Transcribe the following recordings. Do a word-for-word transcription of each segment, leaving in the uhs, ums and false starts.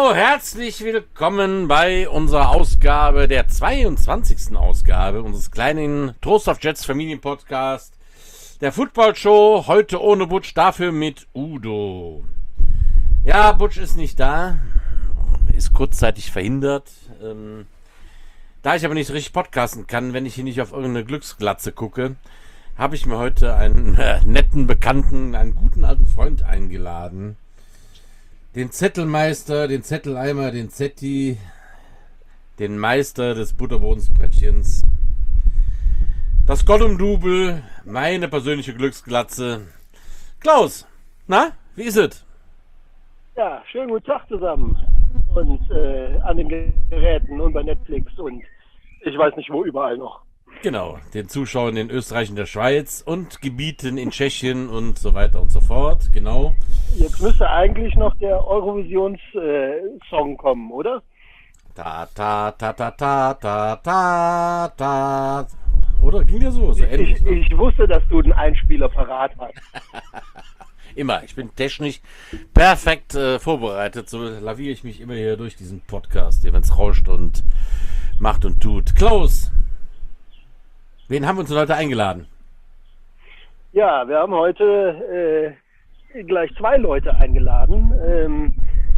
So, herzlich willkommen bei unserer Ausgabe, der zweiundzwanzigsten Ausgabe unseres kleinen Trost auf Jets Familienpodcast, der Football Show, heute ohne Butch, dafür mit Udo. Ja, Butch ist nicht da, ist kurzzeitig verhindert. Ähm, da ich aber nicht so richtig podcasten kann, wenn ich hier nicht auf irgendeine Glücksglatze gucke, habe ich mir heute einen äh, netten Bekannten, einen guten alten Freund eingeladen. Den Zettelmeister, den Zetteleimer, den Zetti, den Meister des Butterbodensbrettchens, das Gollum-Double, meine persönliche Glücksglatze. Klaus, na, wie ist es? Ja, schönen guten Tag zusammen und äh, an den Geräten und bei Netflix und ich weiß nicht wo überall noch. Genau, den Zuschauern in Österreich und der Schweiz und Gebieten in Tschechien und so weiter und so fort, genau. Jetzt müsste eigentlich noch der Eurovisions-Song äh, kommen, oder? Ta ta ta ta ta ta ta ta. Oder ging der so? So ähnlich, ich, ne? ich wusste, dass du den Einspieler parat hast. Immer, ich bin technisch perfekt äh, vorbereitet, so laviere ich mich immer hier durch diesen Podcast, hier, wenn es rauscht und macht und tut. Klaus, wen haben wir uns heute eingeladen? Ja, wir haben heute äh, gleich zwei Leute eingeladen. Ähm,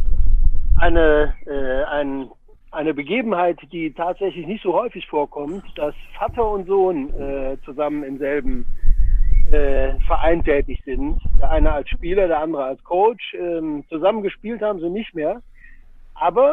eine, äh, ein, eine Begebenheit, die tatsächlich nicht so häufig vorkommt, dass Vater und Sohn äh, zusammen im selben äh, Verein tätig sind. Der eine als Spieler, der andere als Coach. Ähm, zusammen gespielt haben sie nicht mehr. Aber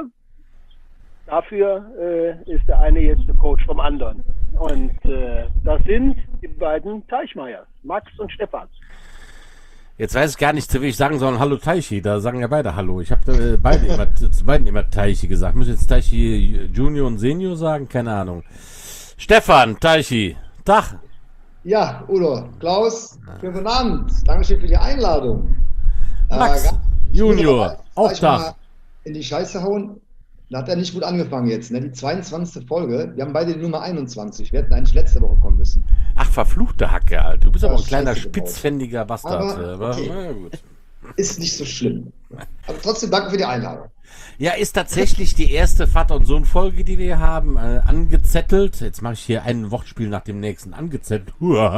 dafür äh, ist der eine jetzt der Coach vom anderen. Und äh, das sind die beiden Teichmeiers, Max und Stefan. Jetzt weiß ich gar nicht, zu wie ich sagen soll, Hallo Teichi, da sagen ja beide Hallo. Ich habe äh, beide immer, zu beiden immer Teichi gesagt. Muss jetzt Teichi Junior und Senior sagen? Keine Ahnung. Stefan, Teichi, Tag. Ja, Udo, Klaus, guten Abend. Dankeschön für die Einladung. Max, äh, Junior, auch Tag. In die Scheiße hauen. Da hat er nicht gut angefangen jetzt, ne? Die zweiundzwanzigste Folge. Wir haben beide die Nummer einundzwanzig. Wir hätten eigentlich letzte Woche kommen müssen. Ach, verfluchte Hacke, Alter. Du bist Ja, aber ein kleiner, Scheiße gebaut. spitzfändiger Bastard. Aber, Aber, okay. na gut. Ist nicht so schlimm. Aber trotzdem danke für die Einladung. Ja, ist tatsächlich die erste Vater- und Sohn-Folge, die wir hier haben, äh, angezettelt. Jetzt mache ich hier ein Wortspiel nach dem nächsten. Angezettelt.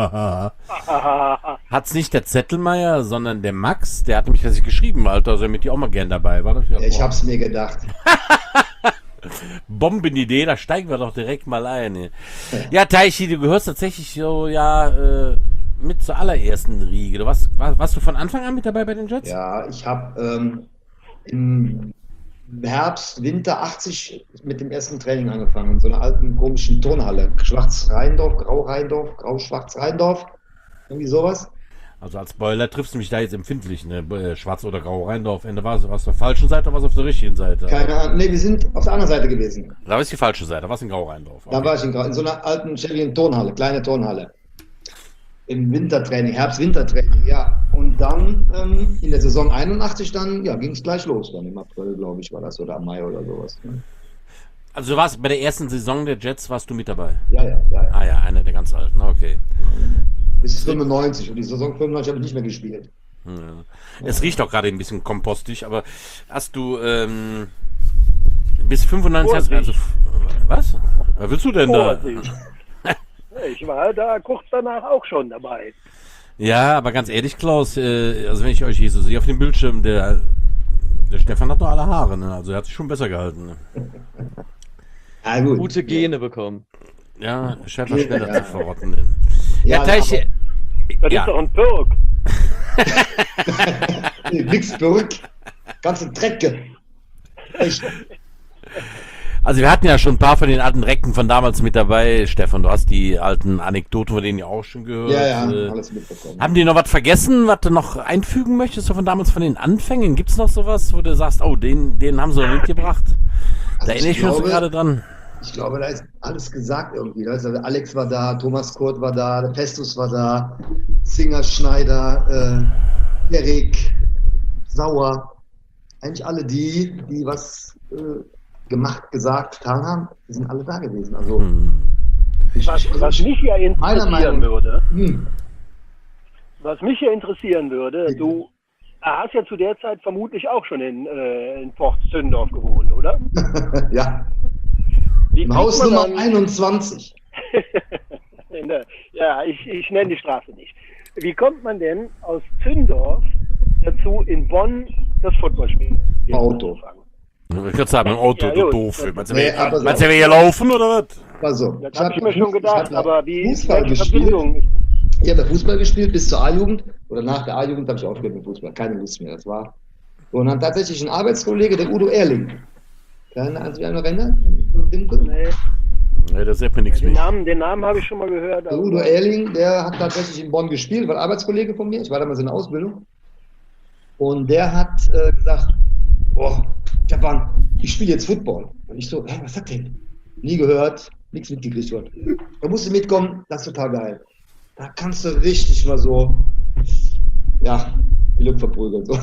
Hat's nicht der Zettelmeier, sondern der Max. Der hat nämlich das geschrieben, Alter. Also damit die auch mal gern dabei war. Ja, ich hab's mir gedacht. Bombenidee, da steigen wir doch direkt mal ein. Ey. Ja, Teichi, du gehörst tatsächlich so, ja, äh, mit zur allerersten Riege. Du warst, war, warst du von Anfang an mit dabei bei den Jets? Ja, ich habe ähm, im Herbst, Winter achtzig mit dem ersten Training angefangen. In so einer alten, komischen Turnhalle. Schwarz-Rheindorf, Grau-Rheindorf, Grau-Schwarz-Rheindorf. Irgendwie sowas. Also als Spoiler triffst du mich da jetzt empfindlich, ne? Schwarz oder Grau Rheindorf. Ende war es auf der falschen Seite oder war es auf der richtigen Seite? Keine Ahnung. Ne, wir sind auf der anderen Seite gewesen. Da war es die falsche Seite, da war es in Grau Rheindorf. Okay. Da war ich in, in so einer alten, schäbigen Turnhalle, kleine Turnhalle. Im Wintertraining, Herbst-Wintertraining, ja. Und dann ähm, in der Saison einundachtzig dann, ja, ging es gleich los. Dann im April, glaube ich, war das, oder am Mai oder sowas. Ne? Also du warst bei der ersten Saison der Jets, warst du mit dabei? Ja, ja, ja. ja. Ah ja, einer der ganz alten, okay. Bis fünfundneunzig und die Saison fünfundneunzig habe ich nicht mehr gespielt. Ja. Es riecht auch gerade ein bisschen kompostig, aber hast du ähm, bis fünfundneunzig, hast, also was? Was willst du denn da? Ich war da kurz danach auch schon dabei. Ja, aber ganz ehrlich, Klaus, äh, also wenn ich euch hier so sehe auf dem Bildschirm, der, der Stefan hat noch alle Haare, ne? Also er hat sich schon besser gehalten. Ne? Ja, gut. Gute Gene bekommen. Ja, Chef war schneller Ja. zu verrotten. Ja, Ja, Teiche. Das Ja. ist doch ein Pirk. Nix Birk. Ganze Drecke. Echt. Also wir hatten ja schon ein paar von den alten Recken von damals mit dabei. Stefan, du hast die alten Anekdoten von denen ja auch schon gehört. Ja, ja, Äh, alles mitbekommen. haben die noch was vergessen, was du noch einfügen möchtest, so von damals von den Anfängen? Gibt es noch sowas, wo du sagst, oh, den, den haben sie noch mitgebracht? Da Also erinnere ich ich mich so glaube- gerade dran. Ich glaube, da ist alles gesagt irgendwie. Also der Alex war da, Thomas Kurt war da, der Pestus war da, Singer, Schneider, äh, Erik, Sauer. Eigentlich alle die, die was äh, gemacht, gesagt, getan haben, die sind alle da gewesen. Also, Hm. ich, Was, was mich ja Meiner interessieren Meinung- würde, hm, was mich ja interessieren würde, du Ah, hast ja zu der Zeit vermutlich auch schon in, äh, in Porz-Zündorf gewohnt, oder? Ja, Wie im kommt Haus man Nummer dann- einundzwanzig. Ja, ich, ich nenne die Straße nicht. Wie kommt man denn aus Zündorf dazu, in Bonn das Footballspiel Auto. anzufangen? Ich würde gerade sagen, mit dem Auto, Ja, du gut. doof. Meinst du, Nee, wir, aber so- meinst du, wir hier laufen oder was? Also, Das habe ich mir schon gedacht, aber wie Fußball welche gespielt. Verbindung? Ich habe Fußball gespielt bis zur A-Jugend oder nach der A-Jugend habe ich aufgehört mit Fußball. Keine Lust mehr. Das war. Und dann tatsächlich ein Arbeitskollege, der Udo Erling. Keine Ahnung, wer noch erinnert? Nee, Nee, das sagt mir nichts den mehr. Namen, den Namen habe ich schon mal gehört. Der aber- Udo Erling, der hat tatsächlich in Bonn gespielt, war Arbeitskollege von mir. Ich war damals in der Ausbildung. Und der hat äh, gesagt: Boah, Japan, ich spiele jetzt Football. Und ich so: Hä, was sagt der? Nie gehört, nichts mitgekriegt worden. Da musst du mitkommen, das ist total geil. Da kannst du richtig mal so, ja, die Luft verprügeln. So.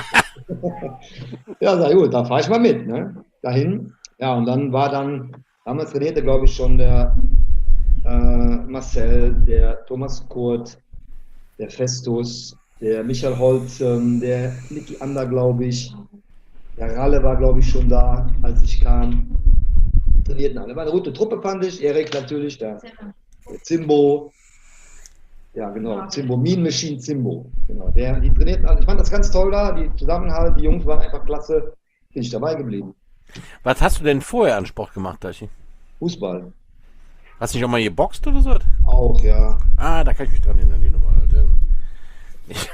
Ja, sag ich, gut, da fahre ich mal mit, ne? Dahin. Ja, und dann war dann, damals trainierte, glaube ich, schon der äh, Marcel, der Thomas Kurt, der Festus, der Michael Holz, ähm, der Niki Ander, glaube ich. Der Ralle war, glaube ich, schon da, als ich kam. Die trainierten alle. War eine gute Truppe, fand ich. Erik natürlich, der, der Zimbo. Ja, genau. Zimbo, Mean Machine Zimbo. Genau. Der, die trainierten alle. Ich fand das ganz toll da. Die Zusammenhalt, die Jungs waren einfach klasse. Bin ich dabei geblieben. Was hast du denn vorher an Sport gemacht, Dachi? Fußball. Hast du nicht auch mal geboxt oder so? Auch, ja. Ah, da kann ich mich dran erinnern, die Nummer. Alter. Ich,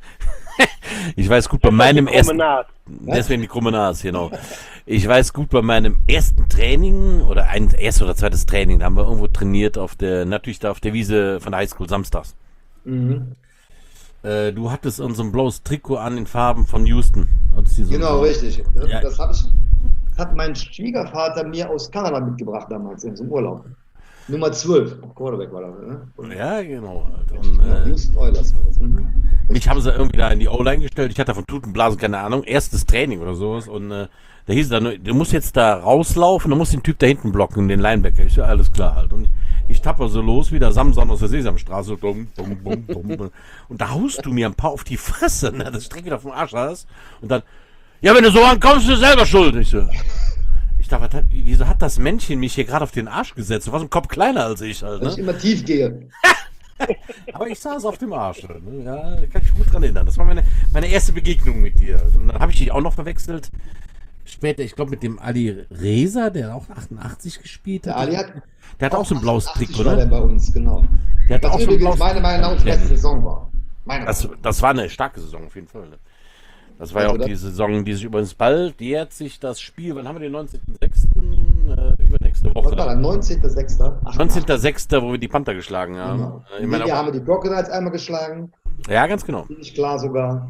ich weiß gut, bei meinem ersten... Promenade. Deswegen die krumme Nase, genau. Ich weiß gut, bei meinem ersten Training oder ein erstes oder zweites Training, da haben wir irgendwo trainiert auf der, natürlich da auf der Wiese von der Highschool samstags. Mhm. Äh, du hattest uns so ein blaues Trikot an in Farben von Houston. Hattest die so, Genau, so, richtig. Das, Ja. das habe ich, hat mein Schwiegervater mir aus Kanada mitgebracht damals in so einem Urlaub. Nummer zwölf. Quarterback war das, ne? Ja, genau. Alter. Und, Genau, äh, Houston Oilers war das. Mhm. mich haben sie irgendwie da in die O-Line gestellt. Ich hatte von Tutenblasen keine Ahnung. Erstes Training oder sowas. Und äh, da hieß es dann, du musst jetzt da rauslaufen, du musst den Typ da hinten blocken, den Linebacker. Ich so, alles klar halt. Und ich, ich tapper so los wie der Samson aus der Sesamstraße. Bum, bum, bum, bum. Und da haust du mir ein paar auf die Fresse, ne, dass ich direkt wieder vom Arsch hast. Und dann, ja, wenn du so ankommst, bist du selber schuld. Ich so, ich dachte, was hat, wieso hat das Männchen mich hier gerade auf den Arsch gesetzt? Du warst ein Kopf kleiner als ich halt, Weil ich ne? immer tief gehe. Aber ich saß auf dem Arsch. Ne? Ja, da kann ich mich gut dran erinnern. Das war meine, meine erste Begegnung mit dir. Und dann habe ich dich auch noch verwechselt. Später, ich glaube, mit dem Ali Reza, der auch achtundachtzig gespielt hat. Der Ali hat, Der hat auch so ein blaues achtzig Trikot, war der ne? bei uns, genau. Der hat Was auch so ein übrigens blaues meine Meinung nach unsere beste Saison war. Meine Das, das war eine starke Saison auf jeden Fall. Ne? Das war ja Also auch das- die Saison, die sich übrigens bald jährt sich das Spiel. Wann haben wir den neunzehnten sechsten Äh, übernächste Was war Woche. das? neunzehnter sechster neunzehnten sechsten wo wir die Panther geschlagen haben. Genau. Äh, In Ich dem meine, Jahr haben wir die Crocodiles einmal geschlagen. ja, ganz genau. Bin ich klar sogar.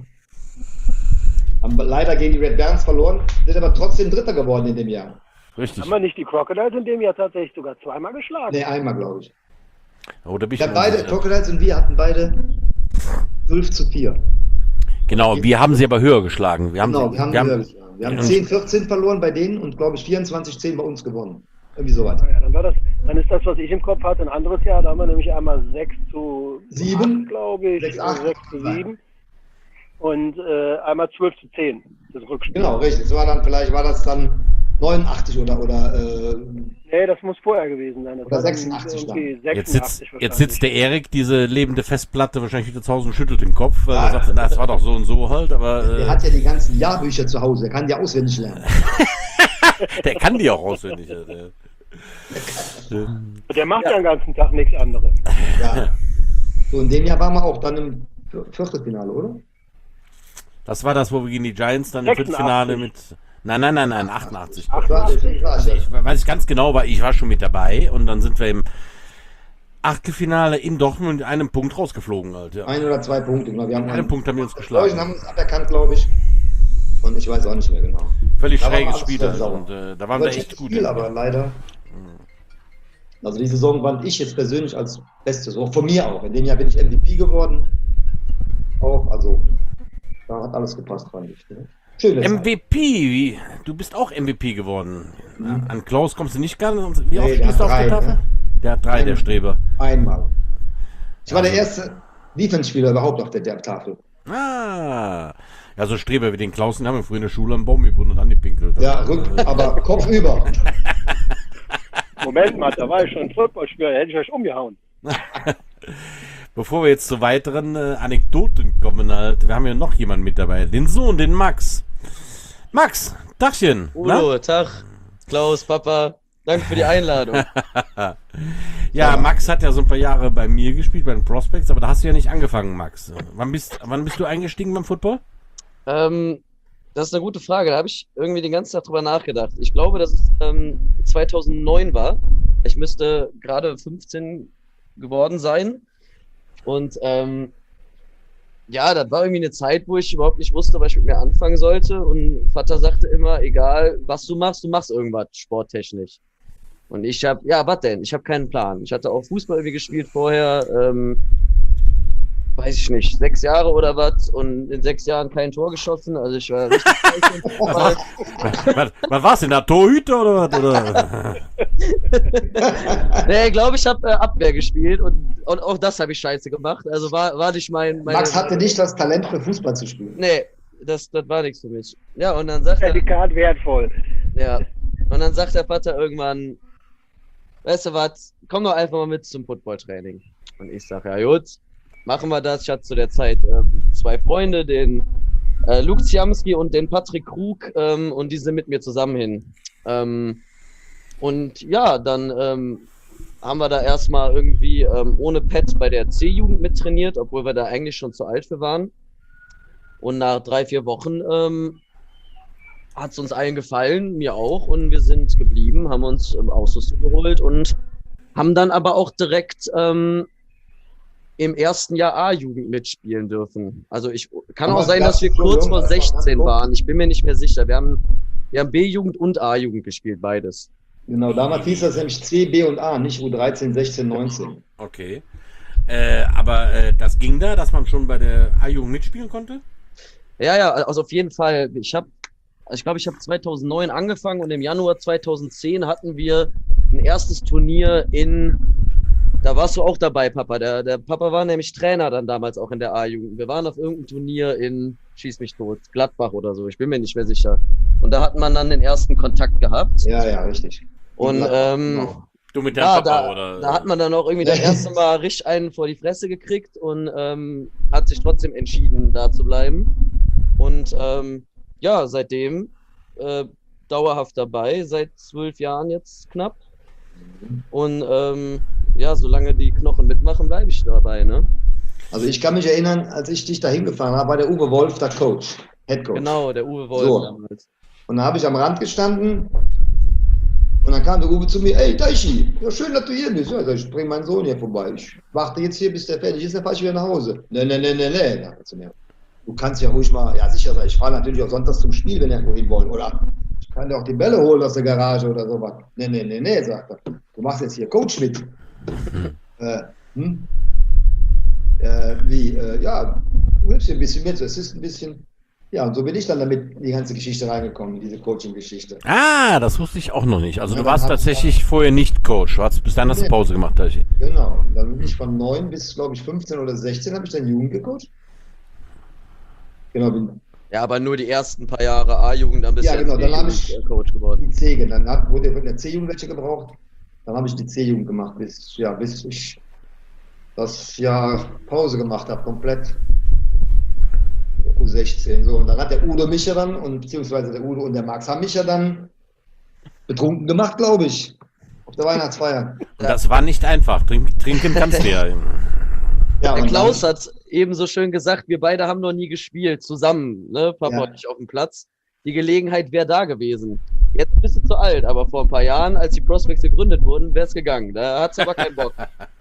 Haben leider gegen die Red Barons verloren, sind aber trotzdem Dritter geworden in dem Jahr. Richtig. Haben wir nicht die Crocodiles in dem Jahr tatsächlich sogar zweimal geschlagen? Ne, einmal, glaube ich. Oh, da bin ich Ja, mir beide, unsicher. Crocodiles und wir hatten beide zwölf zu vier. Genau, wir haben sie aber höher geschlagen. Wir haben, Genau, sie, wir haben, wir haben, höher geschlagen. wir haben Ja. zehn vierzehn verloren bei denen und glaube ich vierundzwanzig zehn bei uns gewonnen. Irgendwie sowas. Ja, dann war das, dann ist das, was ich im Kopf hatte, ein anderes Jahr. Da haben wir nämlich einmal sechs zu Sieben? glaube ich, Sechs, oder acht. sechs zu sieben und äh, einmal zwölf zu zehn. Das Rückspiel. Genau, richtig. Das war dann, vielleicht war das dann neunundachtzig oder, oder äh, Nee, das muss vorher gewesen sein. Das Oder war dann sechsundachtzig irgendwie jetzt, sechsundachtzig sitzt, jetzt sitzt der Erik, diese lebende Festplatte, wahrscheinlich wieder zu Hause und schüttelt den Kopf, weil Ah. er sagt, na, das war doch so und so halt, aber der äh, hat ja die ganzen Jahrbücher zu Hause. Der kann die auswendig lernen. der kann die auch auswendig. ja, Der, ähm, Der macht ja den ganzen Tag nichts anderes. Ja. So, in dem Jahr waren wir auch dann im Vier- Viertelfinale, oder? das war das, wo wir gegen die Giants dann im sechsundachtzig. Viertelfinale mit. Nein, nein, nein, nein, achtundachtzig. Das war, das war, Also ja. ich weiß ich ganz genau, weil ich war schon mit dabei und dann sind wir im Achtelfinale in Dortmund mit einem Punkt rausgeflogen halt. Ja. Ein oder zwei Punkte. Genau. Wir haben Einen Punkt haben wir uns Die geschlagen. Deutschen haben uns aberkannt, glaube ich. Und ich weiß auch nicht mehr genau. Völlig Da waren wir schräges alles Spiel voll halt. sauer. Und äh, da waren wir War echt gut. Spiel, aber leider. Also die Saison fand ich jetzt persönlich als beste Saison. Von mir auch. In dem Jahr bin ich M V P geworden. Auch, also da hat alles gepasst, fand ich. Ne? Schön. M V P, wie? Du bist auch M V P geworden. An Klaus kommst du nicht ganz. Wie oft Nee, der stehst du hat auf der drei, Tafel? ne? Der hat drei, der Streber. Einmal. Ich war der Also- erste Defense-Spieler überhaupt auf der, der Tafel. Ah, ja, so Streber wie den Klaus, den haben wir früher in der Schule am Baum gebunden und angepinkelt. Ja, rück, aber Kopf über. Moment mal, da war ich schon Footballspieler, da hätte ich euch umgehauen. Bevor wir jetzt zu weiteren äh, Anekdoten kommen, halt, wir haben ja noch jemanden mit dabei, den Sohn, den Max. Max, Dachchen. Udo, Tag, Klaus, Papa, danke für die Einladung. Ja, Max hat ja so ein paar Jahre bei mir gespielt, bei den Prospects, aber da hast du ja nicht angefangen, Max. Wann bist, wann bist du eingestiegen beim Football? ähm, das ist eine gute Frage, da habe ich irgendwie den ganzen Tag drüber nachgedacht. Ich glaube, dass es ähm, zweitausendneun war. Ich müsste gerade fünfzehn geworden sein. Und ähm, ja, das war irgendwie eine Zeit, wo ich überhaupt nicht wusste, was ich mit mir anfangen sollte. Und Vater sagte immer, egal was du machst, du machst irgendwas sporttechnisch. Und ich habe, ja, was denn? Ich habe keinen Plan. Ich hatte auch Fußball irgendwie gespielt vorher, ähm, weiß ich nicht, sechs Jahre oder was und in sechs Jahren kein Tor geschossen. Also ich war richtig scheiße im Fußball. was, was war's denn da? Torhüter oder was? Oder? Nee, ich glaube, ich habe äh, Abwehr gespielt und, und auch das habe ich scheiße gemacht. Also war, war nicht mein... Meine, Max hatte nicht das Talent für Fußball zu spielen. Nee, das, das war nichts für mich. Ja, und dann sagt er... Zertifikat wertvoll. Ja, und dann sagt der Vater irgendwann, weißt du was, komm doch einfach mal mit zum Footballtraining. Und ich sage, ja gut, machen wir das. Ich hatte zu der Zeit ähm, zwei Freunde, den äh, Luke Ziamski und den Patrick Krug, ähm, und die sind mit mir zusammen hin. Ähm, und ja, dann ähm, haben wir da erstmal irgendwie ähm, ohne Pet bei der C-Jugend mittrainiert, obwohl wir da eigentlich schon zu alt für waren. Und nach drei, vier Wochen ähm, hat es uns allen gefallen, mir auch, und wir sind geblieben, haben uns ähm, Ausrüstung geholt und haben dann aber auch direkt ähm, im ersten Jahr A-Jugend mitspielen dürfen. Also ich kann Aber auch sein, das dass wir ist so kurz jung, vor das war sechzehn ganz waren. Ich bin mir nicht mehr sicher. Wir haben, wir haben B-Jugend und A-Jugend gespielt, beides. Genau, damals hieß das nämlich C, B und A, nicht U dreizehn, sechzehn, neunzehn. Okay. Äh, aber äh, das ging da, dass man schon bei der A-Jugend mitspielen konnte? Ja, ja, also auf jeden Fall. Ich habe, also ich glaube, ich habe zweitausendneun angefangen und im Januar zweitausendzehn hatten wir ein erstes Turnier in, da warst du auch dabei, Papa. Der, der Papa war nämlich Trainer dann damals auch in der A-Jugend. Wir waren auf irgendeinem Turnier in, schieß mich tot, Gladbach oder so, ich bin mir nicht mehr sicher. Und da hat man dann den ersten Kontakt gehabt. Ja, ja, richtig. Und Gladbach, ähm, genau. Du mit deinem ja, Papa, da, oder? da hat man dann auch irgendwie das erste Mal richtig einen vor die Fresse gekriegt und ähm, hat sich trotzdem entschieden, da zu bleiben. Und ähm, ja, seitdem äh, dauerhaft dabei, seit zwölf Jahren jetzt knapp. Und ähm, ja, solange die Knochen mitmachen, bleibe ich dabei, ne? Also ich kann mich erinnern, als ich dich da hingefahren habe, war der Uwe Wolf der Coach, Head Coach. Genau, der Uwe Wolf So. damals. Und da habe ich am Rand gestanden und dann kam der Uwe zu mir, ey Teichi, ja schön, dass du hier bist. Ja, ich bring meinen Sohn hier vorbei. Ich warte jetzt hier, bis der fertig ist, dann fahre ich wieder nach Hause. Ne, ne, ne, ne, ne, sagt er zu mir. Du kannst ja ruhig mal, ja sicher, ich fahre natürlich auch sonntags zum Spiel, wenn ihr wohin wollen. Oder ich kann dir auch die Bälle holen aus der Garage oder sowas. Ne, ne, ne, ne, sagt er. Du machst jetzt hier Coach mit. äh, hm? äh, wie, äh, ja, du hilfst dir ein bisschen mit, es ist ein bisschen. Ja, und so bin ich dann damit in die ganze Geschichte reingekommen, diese Coaching-Geschichte. Ah, das wusste ich auch noch nicht. Also Ja, du dann warst hab- tatsächlich vorher nicht Coach. Du hast bis dann hast du Nee. Pause gemacht, Deichi. Genau. Und dann bin ich von neun bis, glaube ich, fünfzehn oder sechzehn habe ich dann Jugend gecoacht. Genau, bin Ja, aber nur die ersten paar Jahre A-Jugend, dann bist Ja, du genau, dann hab ich- Coach geworden. die C, dann hat, wurde von der C-Jugend welche gebraucht. Dann habe ich die C-Jugend gemacht, bis, ja, bis ich das Jahr Pause gemacht habe, komplett. U sechzehn, so. Und dann hat der Udo mich ja dann, und beziehungsweise der Udo und der Max haben mich ja dann betrunken gemacht, glaube ich. Auf der Weihnachtsfeier. Und das war nicht einfach. Trink, trinken kannst du ja. Ja, Der und Klaus dann, hat eben so schön gesagt, wir beide haben noch nie gespielt, zusammen, ne, Papa Ja. und ich auf dem Platz. Die Gelegenheit wäre da gewesen. Jetzt bist du zu alt, aber vor ein paar Jahren, als die Prospects gegründet wurden, wäre es gegangen. Da hat's aber keinen Bock.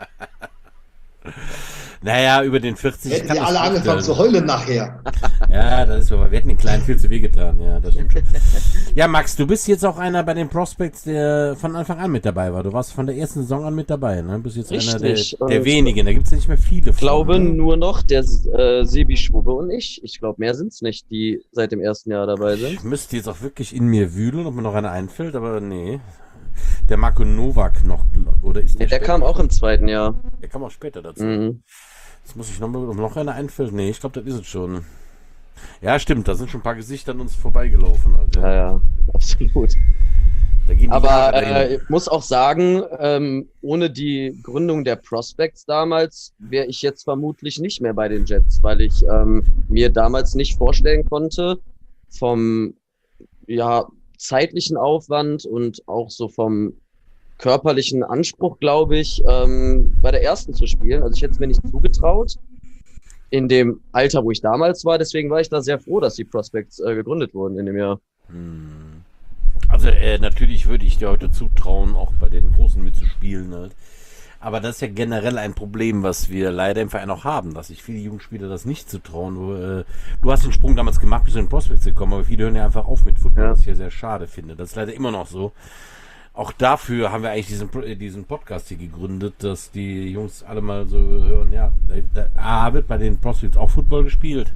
Naja, über den vierzig hätten kann sie das alle nicht angefangen werden. zu heulen nachher. Ja, das ist so. Wir hätten den Kleinen viel zu weh getan. Ja, das stimmt schon. Ja, Max, du bist jetzt auch einer bei den Prospects, der von Anfang an mit dabei war. Du warst von der ersten Saison an mit dabei. Ne? Du bist jetzt einer der, Richtig. der Und- wenigen. Da gibt es ja nicht mehr viele. Ich glaube von, ne? nur noch der äh, Sebi Schwube und ich. Ich glaube, mehr sind's nicht, die seit dem ersten Jahr dabei sind. Ich müsste jetzt auch wirklich in mir wühlen, ob mir noch einer einfällt, aber nee. Der Marco Nowak noch, oder ist der Der später? kam auch im zweiten Jahr. Der kam auch später dazu. Mhm. Jetzt muss ich noch, mal, noch einer einfällt. Nee, ich glaube, das ist es schon. Ja, stimmt, da sind schon ein paar Gesichter an uns vorbeigelaufen. Halt, ja. Ja, ja, absolut. Da gehen die Aber Jahre dahin. äh, ich muss auch sagen, ähm, ohne die Gründung der Prospects damals wäre ich jetzt vermutlich nicht mehr bei den Jets, weil ich ähm, mir damals nicht vorstellen konnte, vom ja, zeitlichen Aufwand und auch so vom körperlichen Anspruch, glaube ich, ähm, bei der ersten zu spielen. Also ich hätte es mir nicht zugetraut in dem Alter, wo ich damals war. Deswegen war ich da sehr froh, dass die Prospects äh, gegründet wurden in dem Jahr. Hm. Also äh, natürlich würde ich dir heute zutrauen, auch bei den Großen mitzuspielen halt. Aber das ist ja generell ein Problem, was wir leider im Verein auch haben, dass sich viele Jugendspieler das nicht zutrauen. Du, äh, du hast den Sprung damals gemacht, bist in den Prospects gekommen, aber viele hören ja einfach auf mit Football, Ja. was ich ja sehr schade finde. Das ist leider immer noch so. Auch dafür haben wir eigentlich diesen, diesen Podcast hier gegründet, dass die Jungs alle mal so hören, ja, da, da A, wird bei den Prospects auch Football gespielt.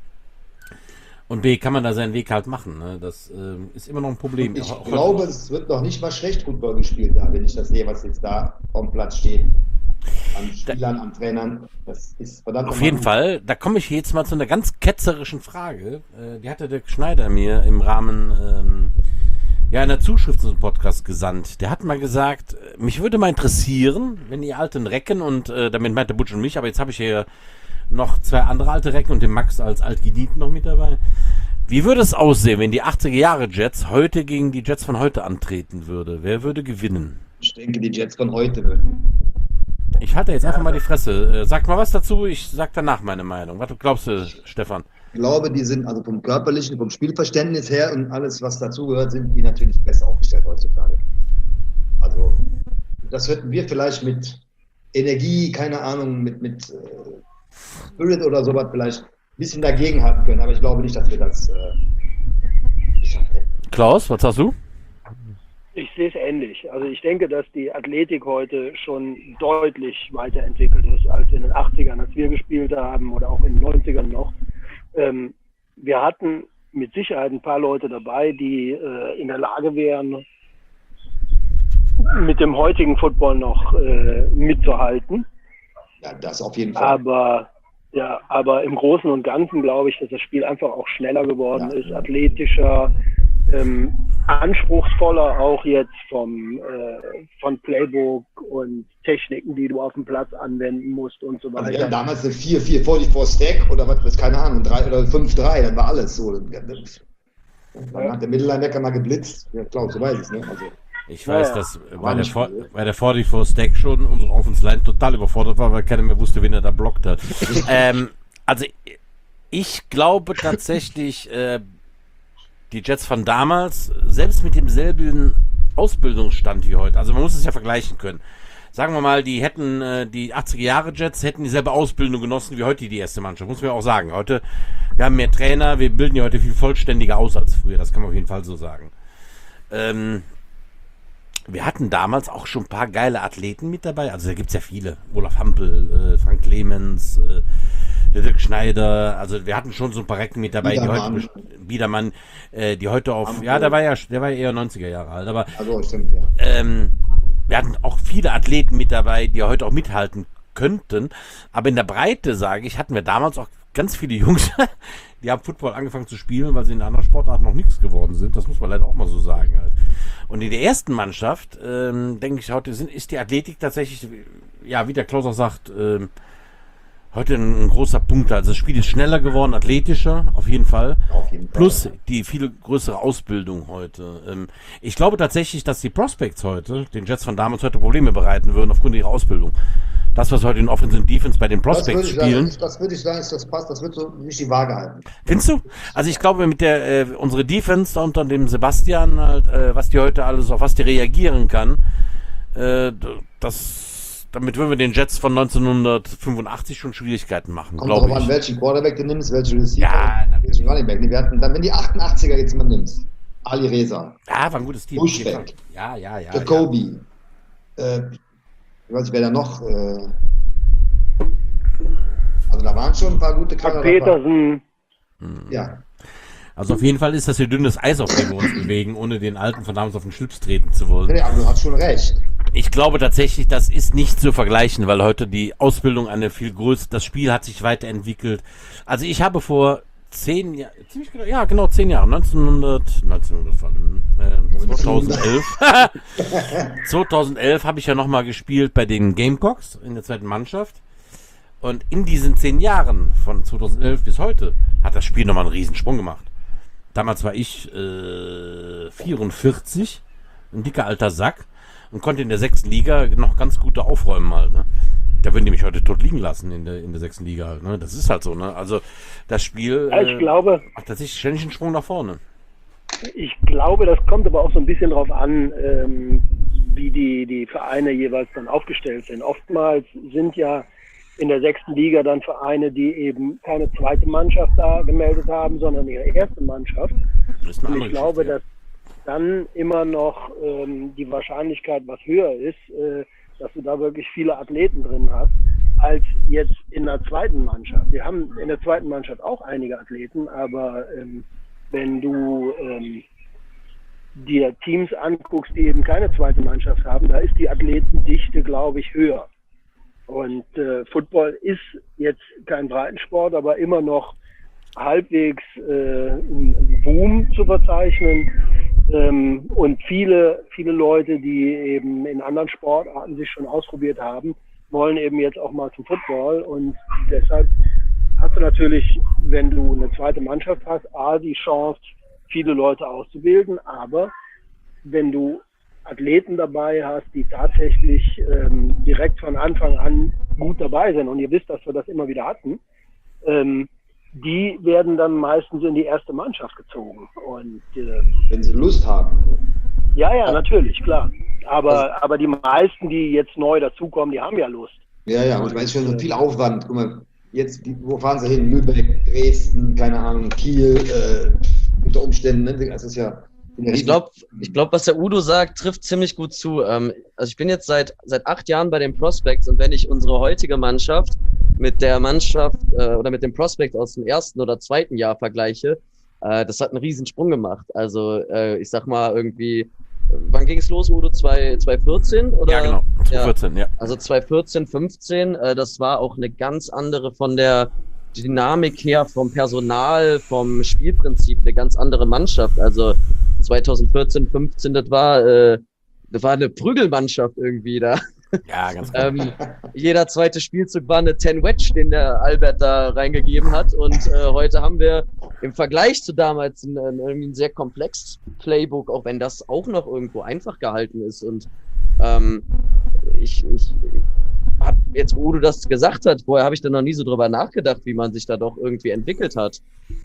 Und B, kann man da seinen Weg halt machen. Ne? Das ähm, ist immer noch ein Problem. Ich Auch- glaube, es wird noch nicht mal schlecht Football gespielt da, wenn ich das sehe, was jetzt da auf dem Platz steht. An Spielern, an Trainern. Das ist verdammt Auf nochmal jeden gut. Fall, da komme ich jetzt mal zu einer ganz ketzerischen Frage. Äh, die hatte der Schneider mir im Rahmen ähm, ja, einer Zuschrift zu einem Podcast gesandt. Der hat mal gesagt, äh, mich würde mal interessieren, wenn die alten Recken, und äh, damit meint der Butch und mich, aber jetzt habe ich hier noch zwei andere alte Recken und den Max als Altgedienten noch mit dabei. Wie würde es aussehen, wenn die achtziger Jahre Jets heute gegen die Jets von heute antreten würde? Wer würde gewinnen? Ich denke, die Jets von heute würden. Ich halte jetzt einfach mal die Fresse. Äh, sag mal was dazu, ich sag danach meine Meinung. Was glaubst du, Stefan? Ich glaube, die sind also vom körperlichen, vom Spielverständnis her und alles, was dazugehört, sind die natürlich besser aufgestellt heutzutage. Also, das hätten wir vielleicht mit Energie, keine Ahnung, mit, mit äh, Spirit oder sowas vielleicht ein bisschen dagegenhalten können, aber ich glaube nicht, dass wir das äh, geschafft hätten. Klaus, was sagst du? Ich sehe es ähnlich. Also ich denke, dass die Athletik heute schon deutlich weiterentwickelt ist als in den achtzigern, als wir gespielt haben, oder auch in den neunzigern noch. Ähm, wir hatten mit Sicherheit ein paar Leute dabei, die äh, in der Lage wären, mit dem heutigen Football noch äh, mitzuhalten. Ja, das auf jeden Fall. Aber ja, aber im Großen und Ganzen glaube ich, dass das Spiel einfach auch schneller geworden Ja. ist, athletischer, ähm, anspruchsvoller auch jetzt vom äh, von Playbook und Techniken, die du auf dem Platz anwenden musst und so Also wir weiter. hatten damals eine vier vier vierundvierzig Stack oder was, das keine Ahnung, drei oder fünf drei, das war alles so. Dann hat der Mittellinebacker mal geblitzt. Ja, Klaus, du weißt es, ne? Also, Ich weiß, Ja, ja. dass bei War der, nicht For- gut. bei der vierundvierzig Stack schon unsere Offensive Line total überfordert war, weil keiner mehr wusste, wen er da blockt hat. ähm, also ich glaube tatsächlich, äh, die Jets von damals, selbst mit demselben Ausbildungsstand wie heute, also man muss es ja vergleichen können. Sagen wir mal, die hätten, äh, die achtziger Jahre Jets hätten dieselbe Ausbildung genossen wie heute die erste Mannschaft, muss man auch sagen. Heute, wir haben mehr Trainer, wir bilden ja heute viel vollständiger aus als früher, das kann man auf jeden Fall so sagen. Ähm, wir hatten damals auch schon ein paar geile Athleten mit dabei, also da gibt es ja viele. Olaf Hampel, äh, Frank Clemens, äh, der Dirk Schneider, also wir hatten schon so ein paar Recken mit dabei, Biedermann. die heute, Biedermann, äh, die heute auf, Hampel. ja, der war ja, der war ja eher neunziger Jahre alt, aber also stimmt, ja. ähm, wir hatten auch viele Athleten mit dabei, die heute auch mithalten könnten, aber in der Breite, sage ich, hatten wir damals auch ganz viele Jungs, die haben Football angefangen zu spielen, weil sie in anderen Sportarten noch nichts geworden sind, das muss man leider auch mal so sagen halt. Und in der ersten Mannschaft, ähm, denke ich, heute sind, ist die Athletik tatsächlich, ja, wie der Klaus auch sagt, ähm, heute ein, ein großer Punkt. Also das Spiel ist schneller geworden, athletischer, auf jeden Fall. Auf jeden Fall. Plus die viel größere Ausbildung heute. Ähm, ich glaube tatsächlich, dass die Prospects heute, den Jets von damals heute Probleme bereiten würden aufgrund ihrer Ausbildung. Das, was heute in Offense und Defense bei den Das würde Prospects ich sagen, spielen. das würde ich sagen, das passt, das wird so nicht die Waage halten. Findest du? Also ich glaube, mit der äh, unsere Defense da unter dem Sebastian, halt, äh, was die heute alles, auf was die reagieren kann, äh, das, damit würden wir den Jets von neunzehnhundertfünfundachtzig schon Schwierigkeiten machen, Kommt glaube drauf an, ich. welchen Quarterback du nimmst, welchen Receiver, Ja, welchen Running Back. Wir hatten dann, wenn die achtundachtziger jetzt mal nimmst, Ali Reza, Ja, war ein gutes Team. Bushback. Ja, ja, ja. ja. Jacoby, äh, ich weiß nicht, wer da noch, äh, also da waren schon ein paar gute Mark Kerle dabei. Petersen, Ja, Also auf jeden Fall ist das hier dünnes Eis, auf dem wir uns bewegen, ohne den Alten von damals auf den Schlips treten zu wollen. nee, aber du hast schon recht. Ich glaube tatsächlich, das ist nicht zu vergleichen, weil heute die Ausbildung eine viel größere, das Spiel hat sich weiterentwickelt. Also ich habe vor zehn Jahren, ziemlich genau, ja genau zehn Jahre, neunzehnhundert, neunzehnhundert vor allem, äh, zweitausendelf, zweitausendelf habe ich ja nochmal gespielt bei den Gamecocks in der zweiten Mannschaft. Und in diesen zehn Jahren, von zweitausendelf bis heute, hat das Spiel nochmal einen Riesensprung gemacht. Damals war ich äh, vierundvierzig, ein dicker alter Sack, und konnte in der sechsten Liga noch ganz gute aufräumen halt. Ne? Da würden die mich heute tot liegen lassen in der, in der sechsten Liga halt. Ne? Das ist halt so. Ne? Also das Spiel Ja, ich äh, glaube, macht tatsächlich ständig einen Sprung nach vorne. ich glaube, das kommt aber auch so ein bisschen drauf an, ähm, wie die, die Vereine jeweils dann aufgestellt sind. Oftmals sind ja in der sechsten Liga dann Vereine, die eben keine zweite Mannschaft da gemeldet haben, sondern ihre erste Mannschaft. Das ist eine Und andere ich glaube, Geschichte, dass dann immer noch ähm, die Wahrscheinlichkeit was höher ist, äh, dass du da wirklich viele Athleten drin hast, als jetzt in der zweiten Mannschaft. Wir haben in der zweiten Mannschaft auch einige Athleten, aber ähm, wenn du ähm, dir Teams anguckst, die eben keine zweite Mannschaft haben, da ist die Athletendichte, glaube ich, höher. Und äh, Football ist jetzt kein Breitensport, aber immer noch halbwegs äh, ein Boom zu verzeichnen. Ähm, und viele, viele Leute, die eben in anderen Sportarten sich schon ausprobiert haben, wollen eben jetzt auch mal zum Football. Und deshalb hast du natürlich, wenn du eine zweite Mannschaft hast, A, die Chance, viele Leute auszubilden, aber wenn du Athleten dabei hast, die tatsächlich ähm, direkt von Anfang an gut dabei sind, und ihr wisst, dass wir das immer wieder hatten, ähm, die werden dann meistens in die erste Mannschaft gezogen. Und ähm, Wenn sie Lust haben. ja, ja, natürlich, klar. Aber, aber die meisten, die jetzt neu dazukommen, die haben ja Lust. Ja, ja, und es ist schon so viel Aufwand. Guck mal, jetzt, wo fahren sie hin? Lübeck, Dresden, keine Ahnung, Kiel, äh, unter Umständen, ne? Das ist ja. Ich glaube, ich glaub, was der Udo sagt, trifft ziemlich gut zu. Ähm, also ich bin jetzt seit, seit acht Jahren bei den Prospects, und wenn ich unsere heutige Mannschaft mit der Mannschaft äh, oder mit dem Prospect aus dem ersten oder zweiten Jahr vergleiche, äh, das hat einen riesen Sprung gemacht. Also äh, ich sag mal irgendwie, wann ging es los, Udo? zwanzig vierzehn? Oder? Ja, genau. zwanzig vierzehn, ja. ja. Also zwanzig vierzehn, fünfzehn, äh, das war auch eine ganz andere von der Dynamik her, vom Personal, vom Spielprinzip, eine ganz andere Mannschaft. Also zwanzig vierzehn, fünfzehn, das war, äh, das war eine Prügelmannschaft irgendwie da. Ja, ganz klar. ähm, jeder zweite Spielzug war eine zehn Wedge, den der Albert da reingegeben hat. Und äh, heute haben wir im Vergleich zu damals ein, ein, irgendwie ein sehr komplexes Playbook, auch wenn das auch noch irgendwo einfach gehalten ist. Und ähm, ich, ich habe jetzt, wo Udo das gesagt hat, vorher habe ich da noch nie so drüber nachgedacht, wie man sich da doch irgendwie entwickelt hat.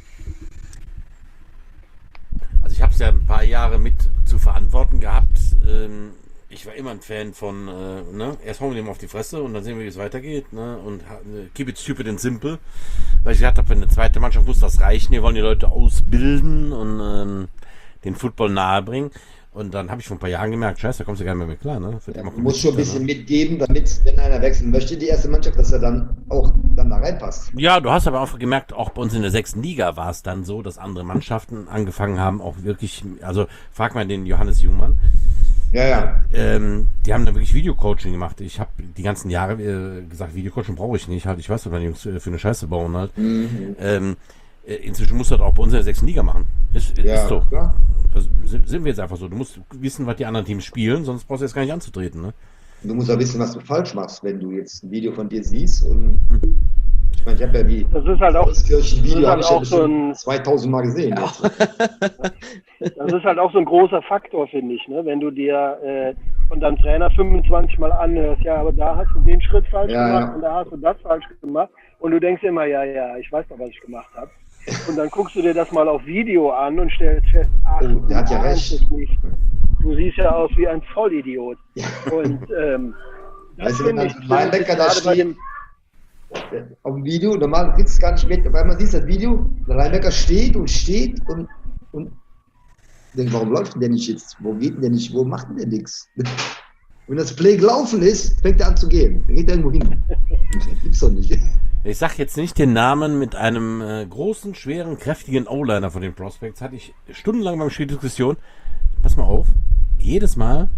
Also ich habe es ja ein paar Jahre mit zu verantworten gehabt. Ähm, ich war immer ein Fan von, äh, ne, erst hauen wir dem auf die Fresse und dann sehen wir, wie es weitergeht. Ne? Und äh, keep it stupid and simple. Weil ich gesagt habe, für eine zweite Mannschaft muss das reichen. Wir wollen die Leute ausbilden und ähm, den Football nahebringen. Und dann habe ich vor ein paar Jahren gemerkt, scheiße, da kommst du gar nicht mehr mit klar. Ne? Ja, du musst schon ein bisschen mitgeben, damit, wenn einer wechseln möchte, die erste Mannschaft, dass er dann auch dann da reinpasst. Ja, du hast aber auch gemerkt, auch bei uns in der sechsten Liga war es dann so, dass andere Mannschaften angefangen haben, auch wirklich, also frag mal den Johannes Jungmann. Ja, ja. Ähm, die haben dann wirklich Videocoaching gemacht. Ich habe die ganzen Jahre äh, gesagt, Videocoaching brauche ich nicht. Halt, ich weiß, was meine Jungs für eine Scheiße bauen halt. Mhm. Ähm, äh, inzwischen musst du das auch bei uns in der sechsten Liga machen. Ist, Ja, ist so. klar. Das sind wir jetzt einfach so. Du musst wissen, was die anderen Teams spielen, sonst brauchst du jetzt gar nicht anzutreten. Ne? Du musst auch wissen, was du falsch machst, wenn du jetzt ein Video von dir siehst. Und ich meine, ich habe ja die Das ist halt auch, das ist Kirchenvideo halt habe ich ja auch so ein, bestimmt zweitausend Mal gesehen. Jetzt. das ist halt auch so ein großer Faktor, finde ich, ne? Wenn du dir äh, von deinem Trainer fünfundzwanzig Mal anhörst, ja, aber da hast du den Schritt falsch Ja, gemacht ja. und da hast du das falsch gemacht, und du denkst immer, ja, ja, ich weiß doch, was ich gemacht habe. Und dann guckst du dir das mal auf Video an und stellst fest, ach, Oh, der hat ja du ahnst recht. es nicht. Du siehst ja aus wie ein Vollidiot. Ja. Und ähm, das Weißt du, finde wenn ich, ein Linebacker da gerade bei steht, dem, auf dem Video, normal kriegst du es gar nicht mit, auf einmal siehst du das Video, der Linebacker steht und steht und, und denkst, warum läuft denn der nicht jetzt? Wo geht denn der nicht? Wo macht denn der nichts? Wenn das Play gelaufen ist, fängt er an zu gehen. Dann geht er irgendwo hin. Das gibt's doch nicht. Ich sag jetzt nicht den Namen, mit einem äh, großen, schweren, kräftigen O-Liner von den Prospects hatte ich stundenlang beim Spiel Diskussion. Pass mal auf, jedes Mal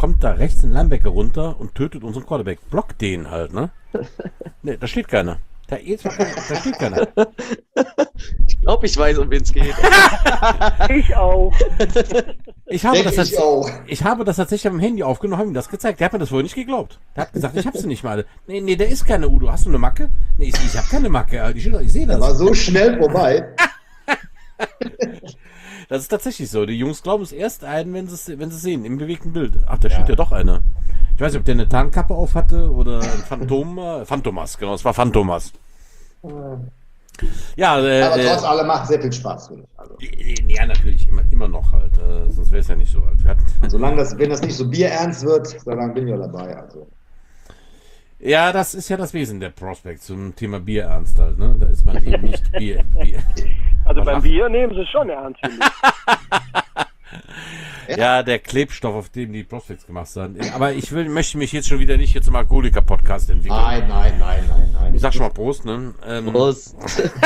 kommt da rechts den Linebacker runter und tötet unseren Quarterback. Blockt den halt, ne? Ne, da steht keiner. Da, da steht keiner. Ich glaube, ich weiß, um wen es geht. Ich auch. Ich habe, das ich, auch. ich habe das tatsächlich am Handy aufgenommen, habe ihm das gezeigt. Der hat mir das vorher nicht geglaubt. Der hat gesagt, ich habe sie nicht mal. Nee, nee, der ist keine Udo. Hast du eine Macke? Nee, ich, ich habe keine Macke. Alter. Ich, ich sehe das. War so schnell vorbei. Das ist tatsächlich so. Die Jungs glauben es erst ein, wenn sie es wenn sie sehen, im bewegten Bild. Ach, da steht ja doch einer. Ich weiß nicht, ob der eine Tarnkappe auf hatte oder ein Phantom. Äh, Phantomas, genau, es war Phantomas. Ja, äh, Aber trotz äh, allem macht sehr viel Spaß, finde ich. Also, ja, natürlich, immer, immer noch halt. Äh, sonst wäre es ja nicht so halt. Wir hatten, solange das, wenn das nicht so bierernst wird, solange bin ich ja dabei. Also. ja, das ist ja das Wesen der Prospect zum Thema Bierernst halt, ne? Da ist man eben nicht Bier. Bier. Also Was beim macht- Bier nehmen sie es schon ernst, finde ich. Ja, der Klebstoff, auf dem die Prospects gemacht sind. Aber ich will, möchte mich jetzt schon wieder nicht hier zum Alkoholiker-Podcast entwickeln. Nein, nein, nein, nein, nein. Ich sag schon mal Prost, ne? Ähm, Prost.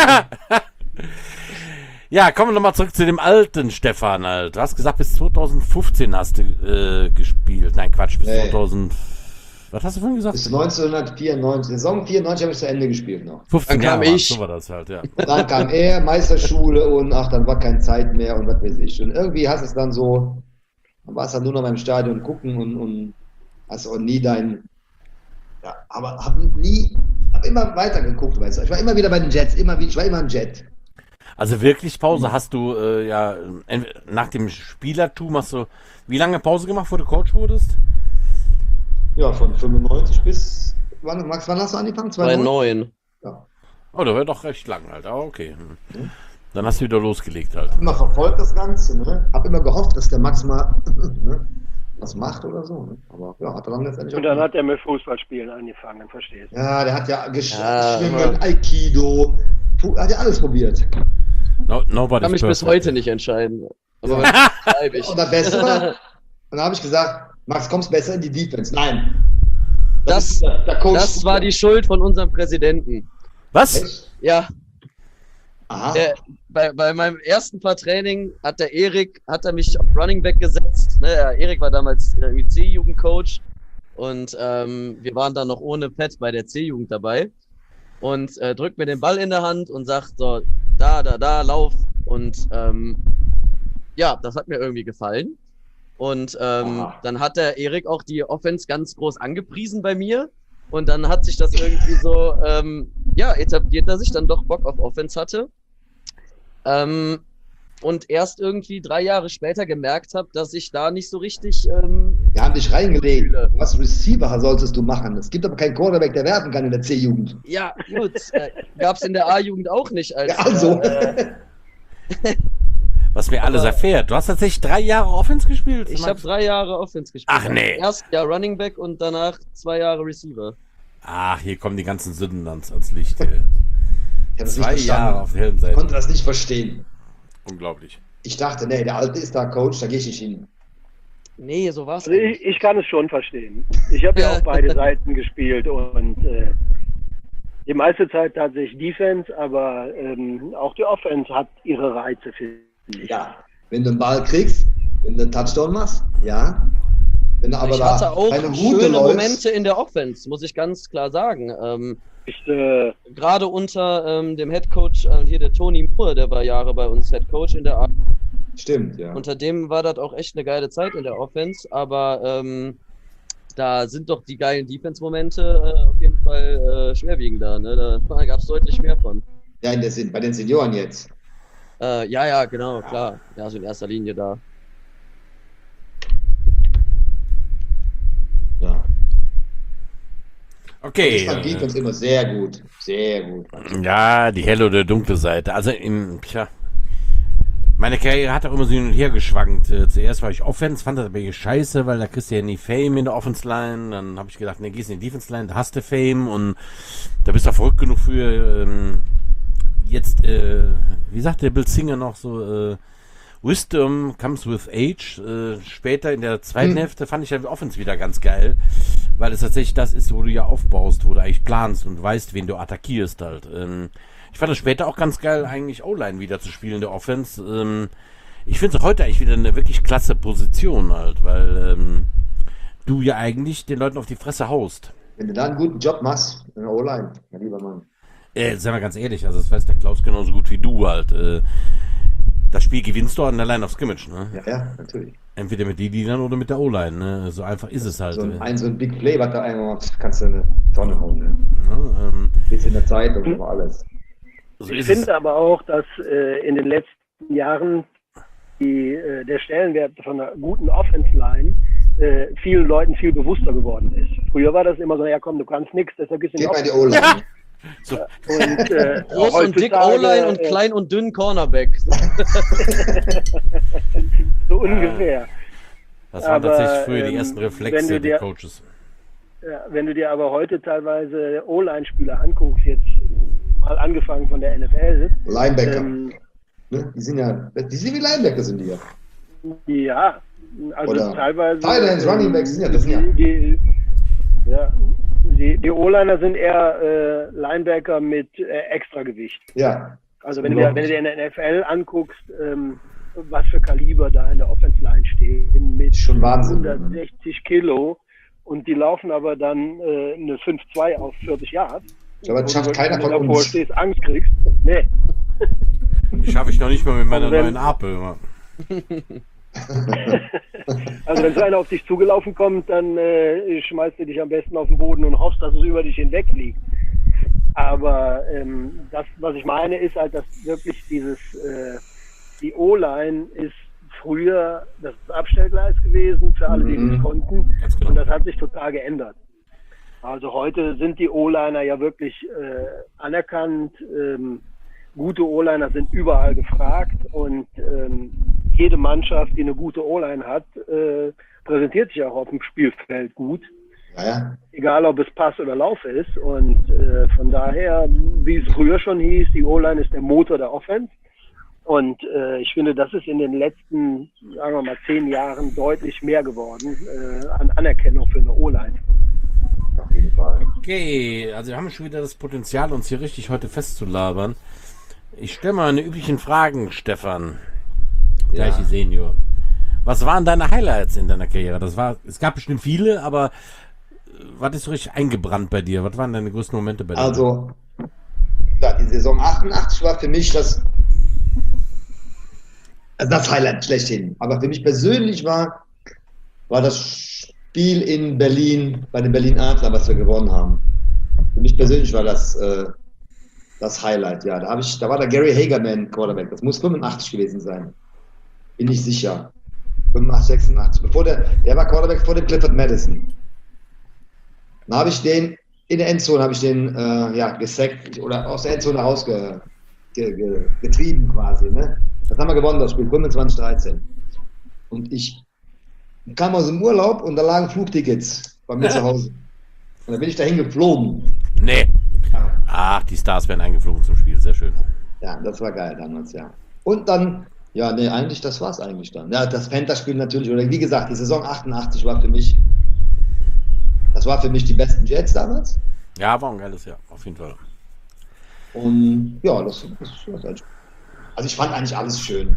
Ja, kommen wir nochmal zurück zu dem alten Stefan halt. Du hast gesagt, bis zwanzig fünfzehn hast du äh, gespielt. Nein, Quatsch, bis Nee. zweitausend. Was hast du vorhin gesagt? Bis neunzehnhundertvierundneunzig, Saison vierundneunzig habe ich zu Ende gespielt noch. fünfzehn Dann kam Jahre, ich. so war das halt, ja. Dann kam er, Meisterschule und ach, dann war keine Zeit mehr und was weiß ich. Und irgendwie hast du es dann so, dann warst du dann nur noch beim Stadion gucken und, und hast auch nie dein, ja, aber hab nie, hab immer weiter geguckt, weißt du. Ich war immer wieder bei den Jets, immer wie, ich war immer ein Jet. Also wirklich Pause hast du äh, ja entweder nach dem Spielertum hast du wie lange Pause gemacht, bevor du Coach wurdest? Ja, von fünfundneunzig bis, wann, Max, wann hast du angefangen? Bei neun. Ja. Oh, das war doch recht lang halt, aber okay. Hm. Dann hast du wieder losgelegt halt. Immer verfolgt das Ganze, ne? Hab immer gehofft, dass der Max mal ne, was macht oder so, ne? Aber ja, hat er dann letztendlich Und auch dann gemacht. hat er mit Fußballspielen angefangen, verstehst du? Ja, der hat ja gesch Ja, Schwimmen, aber- Aikido, Fu- hat ja alles probiert. No, Ich nobody's kann mich bis perfect. heute nicht entscheiden. Aber Ja. bleib ich. Und das Beste war, und dann habe ich gesagt, Max, kommst besser in die Defense. Nein. Das- ist der, der Coach. Das war die Schuld von unserem Präsidenten. Was? Echt? Ja, Aha. der, bei, bei meinem ersten paar Training hat der Erik, hat er mich auf Running Back gesetzt. Ne, der Erik war damals irgendwie C-Jugendcoach und ähm, wir waren dann noch ohne Pet bei der C-Jugend dabei und äh, drückt mir den Ball in der Hand und sagt so, da, da, da, lauf. Und ähm, ja, das hat mir irgendwie gefallen. Und ähm, Aha. dann hat der Erik auch die Offense ganz groß angepriesen bei mir. Und dann hat sich das irgendwie so, ähm, ja, etabliert, dass ich dann doch Bock auf Offense hatte. Ähm, und erst irgendwie drei Jahre später gemerkt habe, dass ich da nicht so richtig, ähm, Wir haben dich reingelegt. Fühle. Was Receiver solltest du machen? Es gibt aber keinen Quarterback, der werfen kann in der C-Jugend. ja, gut, äh, gab es in der A-Jugend auch nicht. Als, Ja, also. äh, Was mir alles Aber- erfährt. Du hast tatsächlich drei Jahre Offense gespielt? ich habe drei Jahre Offense gespielt. Ach, nee. Erst Jahr Running Back und danach zwei Jahre Receiver. Ach, hier kommen die ganzen Sünden ans, ans Licht. Hier. Ich hab das nicht Zwei verstanden. Jahre auf der Ich Heldenseite. konnte das nicht verstehen. Unglaublich. Ich dachte, nee, der Alte ist da Coach, da gehe ich nicht hin. Nee, so war's Also ich, ich kann es schon verstehen. Ich habe ja auch beide Seiten gespielt und äh, die meiste Zeit tatsächlich Defense, aber ähm, auch die Offense hat ihre Reize, finde ich. Ja, wenn du einen Ball kriegst, wenn du einen Touchdown machst, ja. Wenn du aber ich da hatte auch keine Route schöne läufst, Momente in der Offense, muss ich ganz klar sagen. Ähm, Ich, äh, Gerade unter ähm, dem Headcoach, äh, hier der Tony Moore, der war Jahre bei uns Headcoach in der A. stimmt, ja. Unter dem war das auch echt eine geile Zeit in der Offense, aber ähm, da sind doch die geilen Defense-Momente äh, auf jeden Fall äh, schwerwiegender. Ne? Da gab es deutlich mehr von. Ja, in der, Sen- bei den Senioren jetzt. Äh, ja, ja, genau, klar. Ja, so in erster Linie da. Ja. Okay. Ich fand äh, Defense immer sehr gut. Sehr gut. Ja, die helle oder dunkle Seite. Also im, tja, meine Karriere hat auch immer so hin und her geschwankt. Äh, Zuerst war ich Offense, fand das aber hier scheiße, weil da kriegst du ja nie Fame in der Offense Line. Dann habe ich gedacht, ne, gehst in die Defense Line, da hast du Fame und da bist du verrückt genug für. Ähm, jetzt, äh, wie sagt der Bill Singer noch so, äh, Wisdom comes with age. Äh, später in der zweiten Hm. Hälfte fand ich ja Offense wieder ganz geil, weil es tatsächlich das ist, wo du ja aufbaust, wo du eigentlich planst und weißt, wen du attackierst halt. Ähm, ich fand es später auch ganz geil, eigentlich O-Line wieder zu spielen, der Offense. Ähm, ich finde es heute eigentlich wieder eine wirklich klasse Position halt, weil ähm, du ja eigentlich den Leuten auf die Fresse haust. Wenn du da einen guten Job machst, in der O-Line, mein lieber Mann. Äh, sei mal ganz ehrlich, also das weiß der Klaus genauso gut wie du halt. Äh, das Spiel gewinnst du an der Line of Scrimmage, ne? Ja, ja, natürlich. Entweder mit den Liedern oder mit der O-Line, ne? So einfach ist es halt. So ein, äh. ein, so ein Big Play, was da einmal machst, kannst du eine Tonne hauen. Ne? Ja, ähm, Bis in der Zeit und über alles. so Ich ist es. finde aber auch, dass äh, in den letzten Jahren die, äh, der Stellenwert von einer guten Offense-Line äh, vielen Leuten viel bewusster geworden ist. Früher war das immer so, ja komm, du kannst nichts, deshalb gehst du in Gib die mal die Offense. O-Line. So, Und, äh, Groß und dick heutzutage, O-Line und äh, klein und dünn Cornerback. so ungefähr. das waren aber, tatsächlich früher die ähm, ersten wenn Reflexe du der dir- Coaches. Ja, wenn du dir aber heute teilweise O-Line-Spieler anguckst, jetzt mal angefangen von der N F L, Linebacker. ähm, Ne? Die sind ja, die sind wie Linebacker, sind die ja. ja, also Oder teilweise. Tight Ends, ähm, Running Backs sind ja- das sind ja- Die, ja, die, die O-Liner sind eher äh, Linebacker mit äh, Extragewicht. Ja. Also wenn du, dir, wenn du dir in der N F L anguckst, ähm, was für Kaliber da in der Offense Line stehen, mit Schon Wahnsinn. hundertsechzig Kilo, und die laufen aber dann äh, eine fünf zwei auf vierzig Yards. Aber das Wo schafft du, keiner wenn von du davor uns. stehst, Angst kriegst. Nee. Die schaffe ich noch nicht mal mit meiner Also wenn- neuen Apel. Also wenn so einer auf dich zugelaufen kommt, dann äh, schmeißt du dich am besten auf den Boden und hoffst, dass es über dich hinwegfliegt. Aber ähm, das, was ich meine, ist halt, dass wirklich dieses, äh, die O-Line ist früher das Abstellgleis gewesen für alle, die Mhm. nicht konnten. Ganz genau. Und das hat sich total geändert. Also heute sind die O-Liner ja wirklich äh, anerkannt. Ähm, gute O-Liner sind überall gefragt, und ähm, jede Mannschaft, die eine gute O-Line hat, äh, präsentiert sich auch auf dem Spielfeld gut. Ja, ja. Egal, ob es Pass oder Lauf ist. Und äh, von daher, wie es früher schon hieß, die O-Line ist der Motor der Offense. Und äh, ich finde, das ist in den letzten, sagen wir mal, zehn Jahren deutlich mehr geworden äh, an Anerkennung für eine O-Line. Auf jeden Fall. Okay, also wir haben schon wieder das Potenzial, uns hier richtig heute festzulabern. Ich stelle mal eine üblichen Fragen, Stefan. Gleich Ja. Senior. Was waren deine Highlights in deiner Karriere? Das war, es gab bestimmt viele, aber äh, was ist so richtig eingebrannt bei dir? Was waren deine größten Momente bei dir? Also, ja, die Saison achtundachtzig war für mich das, also das Highlight schlechthin. Aber für mich persönlich war, war das Spiel in Berlin, bei den Berlin Adler, was wir gewonnen haben. Für mich persönlich war das äh, das Highlight, ja. Da, hab ich, da war der Gary Hagerman Quarterback. Das muss fünfundachtzig gewesen sein. Bin ich sicher. fünfundachtzig, sechsundachtzig. Bevor der, der war Quarterback vor dem Clifford Madison. Dann habe ich den, in der Endzone habe ich den äh, ja, gesackt oder aus der Endzone rausgetrieben ge, ge, getrieben quasi. Ne? Das haben wir gewonnen, das Spiel, fünfundzwanzig dreizehn. Und ich kam aus dem Urlaub und da lagen Flugtickets bei mir zu Hause. Und dann bin ich dahin geflogen. Nee. Ach, die Stars werden eingeflogen zum Spiel. Sehr schön. Ja, das war geil damals, ja. Und dann, ja, nee, eigentlich, das war's eigentlich dann. Ja, das Panther-Spiel natürlich, oder wie gesagt, die Saison achtundachtzig war für mich, das war für mich die besten Jets damals. Ja, war ein geiles Jahr, auf jeden Fall. Und ja, das, das, das also ich fand eigentlich alles schön.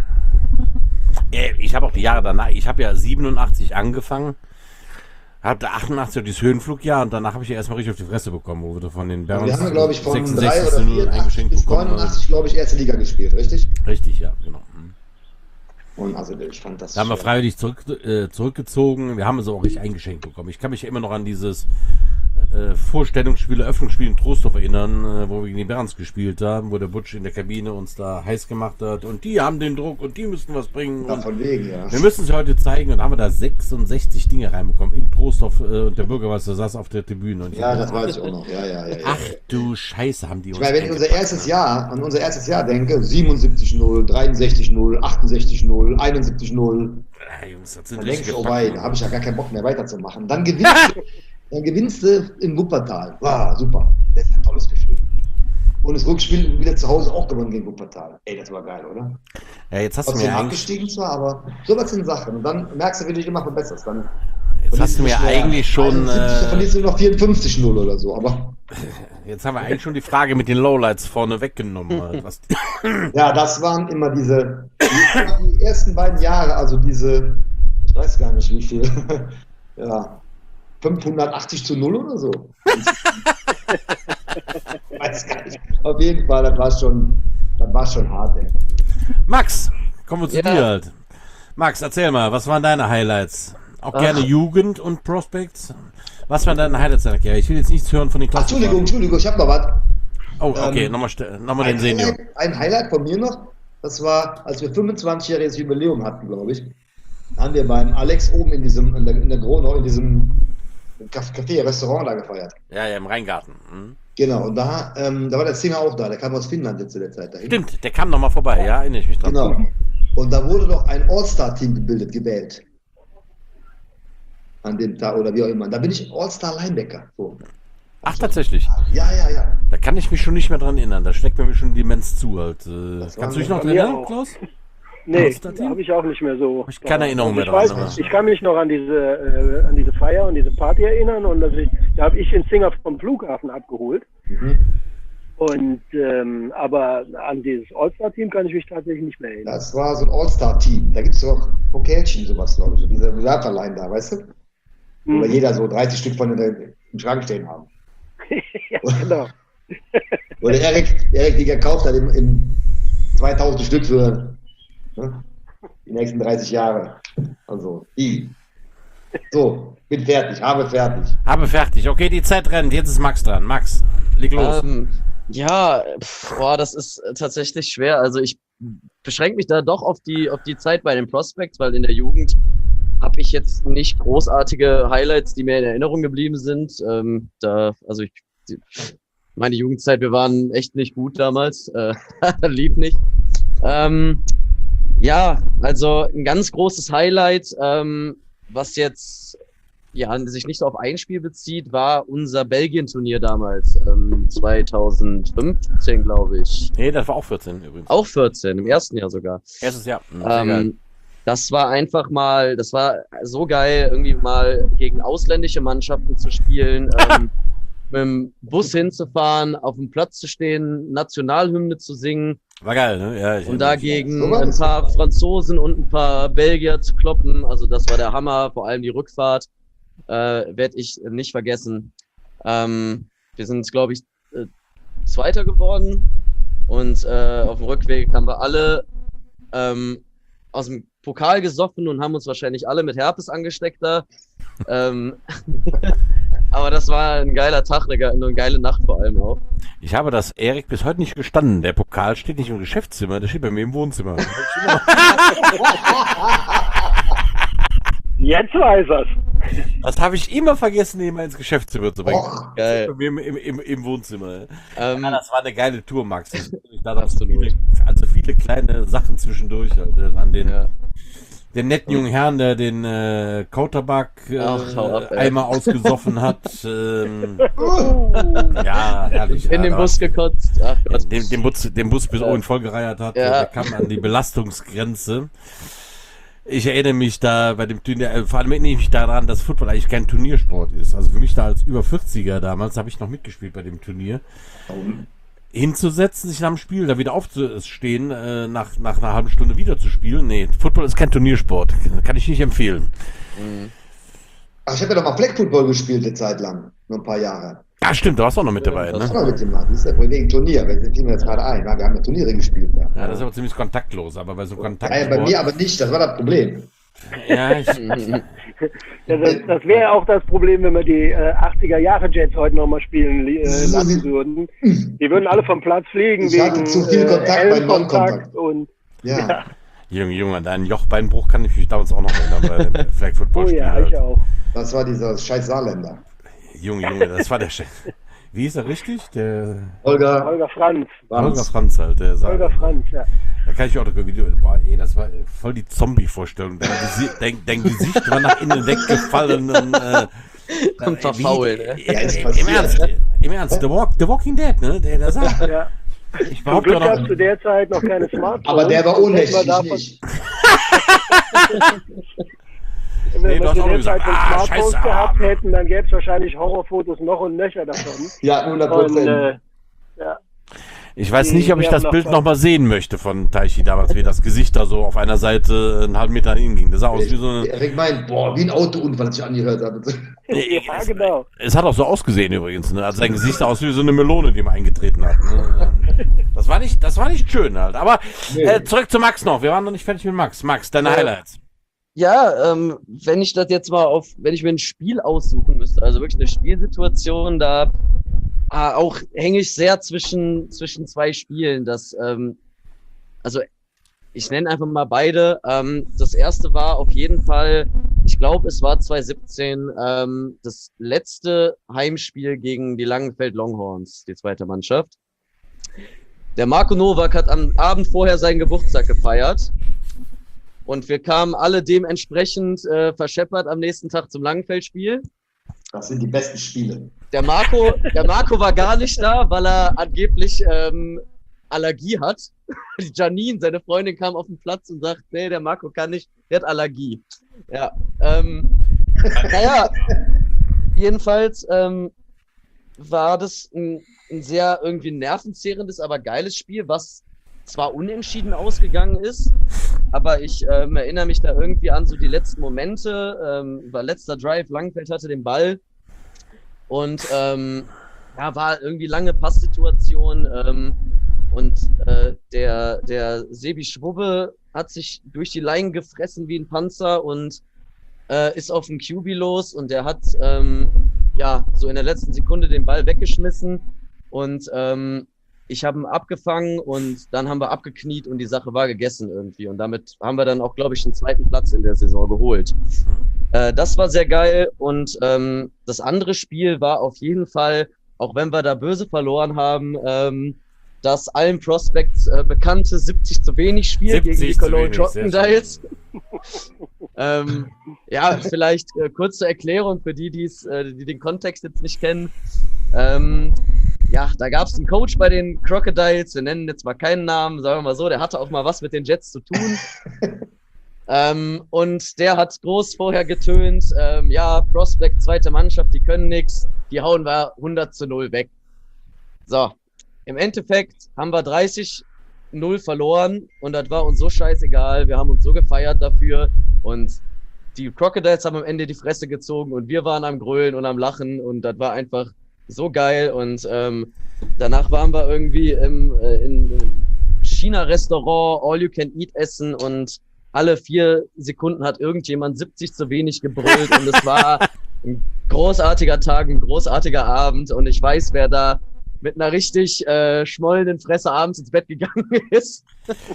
Äh, Ich habe auch die Jahre danach, ich habe ja siebenundachtzig angefangen, habe achtundachtzig dieses Höhenflugjahr, und danach habe ich ja erstmal richtig auf die Fresse bekommen, wo wir von den Barons Wir haben, glaube ich, von drei sechsundsechzig oder zu null vierundachtzig eingeschenkt bis bekommen. neunundachtzig, glaube ich, erste Liga gespielt, richtig? Richtig, ja, genau. Hm. Und also ich fand das Da haben wir schön. freiwillig zurück, äh, zurückgezogen. Wir haben es auch richtig eingeschenkt bekommen. Ich kann mich ja immer noch an dieses äh, Vorstellungsspiel, Eröffnungsspiel in Trostorf erinnern, äh, wo wir gegen die Barons gespielt haben, wo der Butch in der Kabine uns da heiß gemacht hat. Und die haben den Druck und die müssen was bringen. Ja, Und von wegen, ja. wir müssen sie heute zeigen. Und dann haben wir da sechsundsechzig Dinge reinbekommen in Trostorf, äh, und der Bürgermeister saß auf der Tribüne. Und ich Ja, dachte, das weiß ich auch noch. Ja, ja, ja. ja. ach du Scheiße, haben die uns Ich meine, wenn ich unser eingepackt, erstes ne? Jahr, an unser erstes Jahr denke, siebenundsiebzig null, dreiundsechzig null, achtundsechzig null, einundsiebzig null, Ja, Jungs, das sind dann denkst richtige du, oh wei, Backen. da habe ich ja gar keinen Bock mehr weiterzumachen. Dann gewinnst du, dann gewinnst du in Wuppertal. Wow, super. Das ist ein tolles Gefühl. Und das Rückspiel wieder zu Hause auch gewonnen gegen Wuppertal. Ey, das war geil, oder? Ja, jetzt hast du Trotzdem mir eigentlich, abgestiegen zwar, aber sowas sind Sachen. Und dann merkst du, wie du dich immer verbesserst. Dann jetzt hast du mir eigentlich schon, Dann äh, verlierst du noch vierundfünfzig null oder so. Aber jetzt haben wir eigentlich schon die Frage mit den Lowlights vorne weggenommen. halt. Was, ja, das waren immer diese, die, die ersten beiden Jahre, also diese, ich weiß gar nicht wie viel, ja, fünfhundertachtzig zu null oder so. Weiß gar nicht. Auf jeden Fall, das war schon, das war schon hart, ey. Max, kommen wir zu Ja. dir halt. Max, erzähl mal, was waren deine Highlights? Auch Ach. gerne Jugend und Prospects. Was waren deine Highlights? Ja, ich will jetzt nichts hören von den Ach, Klassen. Entschuldigung, Entschuldigung, ich hab noch was. Oh, okay, Ähm, nochmal noch mal Ein den Senior. Highlight, ein Highlight von mir noch, das war, als wir fünfundzwanzigjähriges Jubiläum hatten, glaube ich, haben wir beim Alex oben in diesem, in der, in der Gronau, in diesem Café, Restaurant da gefeiert. Ja, ja, im Rheingarten. Hm. Genau, und da, ähm, da war der Singer auch da, der kam aus Finnland jetzt zu der Zeit dahin. Stimmt, der kam nochmal vorbei, ja, erinnere ich mich dran. Genau. Und da wurde doch ein All-Star-Team gebildet, gewählt. An dem Tag oder wie auch immer. Da bin ich All-Star-Linebacker. So. Ach, tatsächlich. Ja, ja, ja. Da kann ich mich schon nicht mehr dran erinnern. Da steckt mir schon die Demenz zu halt. Äh, Das war kannst du dich noch bei dran mir erinnern, auch. Klaus? Nee, All-Star-Team? habe ich auch nicht mehr so. Hab ich keine Erinnerung mehr ich dran, weiß, aber- Ich kann mich noch an diese, äh, an diese Feier und diese Party erinnern und dass ich, da habe ich den Singer vom Flughafen abgeholt. Mhm. Und ähm, aber an dieses All-Star-Team kann ich mich tatsächlich nicht mehr erinnern. Das war so ein All-Star-Team. Da gibt es doch Pokalchen, sowas, glaube ich. So diese Bewerberlein da, weißt du? Wo Mhm. jeder so dreißig Stück von den, im Schrank stehen haben. Ja, genau. Wo der Erik, Erik die gekauft hat im, im zweitausend Stück für ne, die nächsten dreißig Jahre. Also, die. So, bin fertig, habe fertig. Habe fertig. Okay, die Zeit rennt. Jetzt ist Max dran. Max, leg los. Ähm, ja, pf, boah, das ist äh, tatsächlich schwer. Also ich beschränke mich da doch auf die, auf die Zeit bei den Prospects, weil in der Jugend habe ich jetzt nicht großartige Highlights, die mir in Erinnerung geblieben sind. Ähm, da, also ich, die, meine Jugendzeit, wir waren echt nicht gut damals, äh, lieb nicht. Ähm, ja, also ein ganz großes Highlight, ähm, was jetzt ja sich nicht so auf ein Spiel bezieht, war unser Belgien-Turnier damals, ähm, zweitausendfünfzehn, glaube ich. Nee, das war auch vierzehn übrigens. Auch vierzehn, im ersten Jahr sogar. Erstes Jahr. Hm, sehr geil. Ähm, das war einfach mal, das war so geil, irgendwie mal gegen ausländische Mannschaften zu spielen, ähm, mit dem Bus hinzufahren, auf dem Platz zu stehen, Nationalhymne zu singen War geil, ne? Ja, ich und erinnere mich. dagegen So war ein das. paar Franzosen und ein paar Belgier zu kloppen. Also das war der Hammer, vor allem die Rückfahrt, äh, werde ich nicht vergessen. Ähm, wir sind, glaube ich, äh, Zweiter geworden und äh, auf dem Rückweg haben wir alle ähm, aus dem Pokal gesoffen und haben uns wahrscheinlich alle mit Herpes angesteckt da. ähm, aber das war ein geiler Tag, eine, ge- eine geile Nacht vor allem auch. Ich habe das Erik bis heute nicht gestanden. Der Pokal steht nicht im Geschäftszimmer, der steht bei mir im Wohnzimmer. Jetzt weiß er's. Das habe ich immer vergessen, ihn mal ins Geschäftszimmer zu bringen. Och, Geil. Bei mir im, im, im, im Wohnzimmer. Ähm, Ja, das war eine geile Tour, Max. Ich, da gab Absolut. viele, also viele kleine Sachen zwischendurch. Halt, äh, an den, ja. den netten jungen Herrn, der den äh, Kautabak äh, Ach, hau ab, ey. Eimer ausgesoffen hat. Ähm, ja, herrlich. In ja, den da- Bus gekotzt. Ach Gott. den, den, Bus, den Bus bis Ja. oben vollgereiert hat. Ja. Der kam an die Belastungsgrenze. Ich erinnere mich da bei dem Turnier, äh, vor allem erinnere ich mich daran, dass Football eigentlich kein Turniersport ist. Also für mich da als über vierziger damals, habe ich noch mitgespielt bei dem Turnier. Hinzusetzen, sich nach dem Spiel, da wieder aufzustehen, äh, nach, nach einer halben Stunde wieder zu spielen. Nee, Football ist kein Turniersport. Kann ich nicht empfehlen. Ach, ich habe ja doch mal Flag Football gespielt eine Zeit lang, nur ein paar Jahre. Ah, stimmt, du warst auch noch mit dabei, Das ne? haben wir mitgemacht, das ist ja wohl wegen Turnier, weil das fiel mir jetzt gerade ein. Wir haben ja Turniere gespielt da. Ja, das ist aber ziemlich kontaktlos, aber bei so Ja, Kontaktsport... bei mir aber nicht, das war das Problem. Ja, ich, Ja, das das wäre auch das Problem, wenn wir die äh, achtziger Jahre Jets heute nochmal spielen äh, So lassen sieht- würden. Die würden alle vom Platz fliegen Ich hatte wegen zu viel äh, Kontakt bei Ellenkontakt Non-Kontakt. und Ja. Junge, Junge, an deinen Jochbeinbruch kann ich mich damals auch noch erinnern bei dem Flag Football oh Spiel. ja, ich auch. Das war dieser scheiß Saarländer. Junge, Junge, das war der Chef. Wie ist er richtig? Der Holger, Holger Franz. Holger Franz halt. Der Holger Franz, ja. Da kann ich auch noch ein Video. Boah, ey, das war voll die Zombie-Vorstellung. Dein, Gesi dein, dein Gesicht war nach innen weggefallen. Und, äh, Und verfaulen, wie- ne? Ja, ist Im passiert. Ernst, im Ernst. The, Walk, The Walking Dead, ne? Der, der sagt, ja. ich Zum behaupte Glück auch gab es noch. zu der Zeit noch keine Smartphones. aber der war Sonst ohnmächtig, hätten wir davon- nicht. Wenn Nee, du wir hast zu auch der nur Zeit gesagt, schon ah, Smartphones scheiße, gehabt ah. hätten, dann gäbe es wahrscheinlich Horrorfotos noch und nöcher davon. Ja, hundert Und, Prozent. äh, ja. Ich weiß nicht, ob ich das Bild nochmal sehen möchte von Taichi damals, wie das Gesicht da so auf einer Seite einen halben Meter hinging. Das sah aus wie so eine... Erik meint, boah, wie ein Autounfall, was ich angehört habe. Ja, genau. Es hat auch so ausgesehen übrigens, ne? Also sein Gesicht sah aus wie so eine Melone, die man eingetreten hat. Ne? Das war nicht, das war nicht schön halt. Aber Nee. äh, zurück zu Max noch. Wir waren noch nicht fertig mit Max. Max, deine Ja. Highlights. Ja, ähm, wenn ich das jetzt mal auf, wenn ich mir ein Spiel aussuchen müsste, also wirklich eine Spielsituation, da ah, auch hänge ich sehr zwischen, zwischen zwei Spielen. Das, ähm, also ich nenne einfach mal beide. Ähm, das erste war auf jeden Fall, ich glaube, es war zwanzig siebzehn, ähm, das letzte Heimspiel gegen die Langenfeld Longhorns, die zweite Mannschaft. Der Marco Nowak hat am Abend vorher seinen Geburtstag gefeiert. Und wir kamen alle dementsprechend äh, verscheppert am nächsten Tag zum Langenfeldspiel. Das sind die besten Spiele. Der Marco, der Marco war gar nicht da, weil er angeblich ähm, Allergie hat. Die Janine, seine Freundin, kam auf den Platz und sagt, nee, der Marco kann nicht, der hat Allergie. Ja, ähm, naja, jedenfalls ähm, war das ein, ein sehr irgendwie nervenzehrendes, aber geiles Spiel, was zwar unentschieden ausgegangen ist, aber ich ähm, erinnere mich da irgendwie an so die letzten Momente. Ähm, war letzter Drive, Langenfeld hatte den Ball und ähm, ja, war irgendwie lange Passsituation ähm, und äh, der, der Sebi Schwubbe hat sich durch die Line gefressen wie ein Panzer und äh, ist auf den Q B los und der hat ähm, ja so in der letzten Sekunde den Ball weggeschmissen und ähm, ich habe ihn abgefangen und dann haben wir abgekniet und die Sache war gegessen irgendwie. Und damit haben wir dann auch, glaube ich, den zweiten Platz in der Saison geholt. Äh, das war sehr geil. Und ähm, das andere Spiel war auf jeden Fall, auch wenn wir da böse verloren haben, ähm, das allen Prospects äh, bekannte siebzig zu wenig Spiel gegen die Cologne Crocodiles. ähm, ja, vielleicht äh, kurze Erklärung für die, die's, äh, die den Kontext jetzt nicht kennen. Ähm, Ja, da gab es einen Coach bei den Crocodiles, wir nennen jetzt mal keinen Namen, sagen wir mal so, der hatte auch mal was mit den Jets zu tun. ähm, und der hat groß vorher getönt, ähm, ja, Prospect, zweite Mannschaft, die können nix, die hauen wir hundert zu null weg. So, im Endeffekt haben wir dreißig null verloren und das war uns so scheißegal, wir haben uns so gefeiert dafür und die Crocodiles haben am Ende die Fresse gezogen und wir waren am Grölen und am Lachen und das war einfach so geil und ähm, danach waren wir irgendwie im äh, in, in China-Restaurant, All-You-Can-Eat essen und alle vier Sekunden hat irgendjemand siebzig zu wenig gebrüllt und es war ein großartiger Tag, ein großartiger Abend und ich weiß, wer da mit einer richtig äh, schmollenden Fresse abends ins Bett gegangen ist.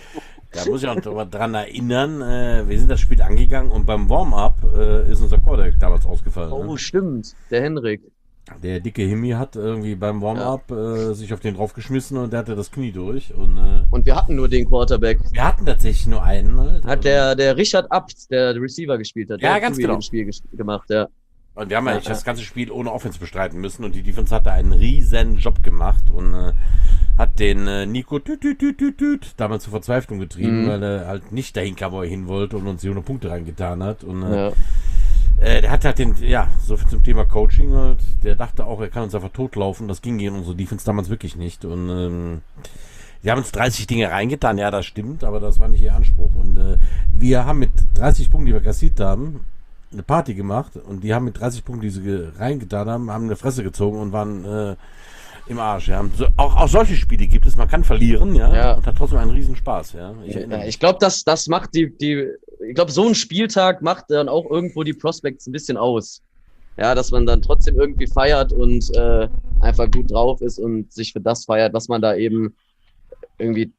Da muss ich auch noch dran erinnern, äh, wir sind das Spiel angegangen und beim Warm-Up äh, ist unser Quarterback damals ausgefallen. Oh, ne? Stimmt, der Henrik. Der dicke Himmi hat irgendwie beim Warm-Up ja. äh, sich auf den draufgeschmissen und der hatte das Knie durch. Und, äh, und wir hatten nur den Quarterback. Wir hatten tatsächlich nur einen. Halt. Hat der, der Richard Abt, der Receiver gespielt hat. Ja, der ganz hat genau. Im Spiel ges- gemacht, ja. Und wir haben ja, eigentlich ja. das ganze Spiel ohne Offense bestreiten müssen und die Defense hat da einen riesen Job gemacht und äh, hat den äh, Nico tüt, tüt, tüt, tüt, tüt, damals zur Verzweiflung getrieben, mhm. weil er halt nicht dahin kam, wo er hin wollte und uns die hundert Punkte reingetan hat. Und äh, ja. Äh, der hat halt den, ja, so viel zum Thema Coaching halt, der dachte auch, er kann uns einfach totlaufen, das ging gegen unsere Defense damals wirklich nicht und ähm, die haben uns dreißig Dinge reingetan, ja, das stimmt, aber das war nicht ihr Anspruch und äh, wir haben mit dreißig Punkten, die wir kassiert haben, eine Party gemacht und die haben mit dreißig Punkten, die sie ge- reingetan haben, haben eine Fresse gezogen und waren äh, im Arsch, ja. So, auch, auch solche Spiele gibt es, man kann verlieren, ja, ja. und hat trotzdem einen riesen Spaß, ja. Ich, ja, ich glaube, das, das macht die, die, ich glaube, so ein Spieltag macht dann auch irgendwo die Prospects ein bisschen aus. Ja, dass man dann trotzdem irgendwie feiert und äh, einfach gut drauf ist und sich für das feiert, was man da eben irgendwie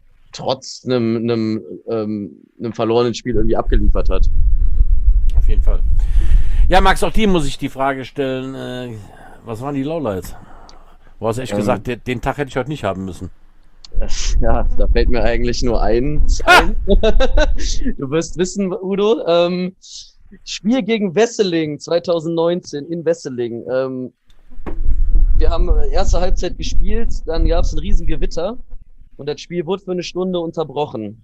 trotz einem, einem, ähm, einem verlorenen Spiel irgendwie abgeliefert hat. Auf jeden Fall. Ja, Max, auch dir muss ich die Frage stellen, äh, was waren die Lowlights? Du hast echt ähm, gesagt, den, den Tag hätte ich heute nicht haben müssen. Ja, da fällt mir eigentlich nur eins ein. Du wirst wissen, Udo, ähm, Spiel gegen Wesseling zwanzig neunzehn in Wesseling. Ähm, wir haben erste Halbzeit gespielt, dann gab es ein riesen Gewitter und das Spiel wurde für eine Stunde unterbrochen.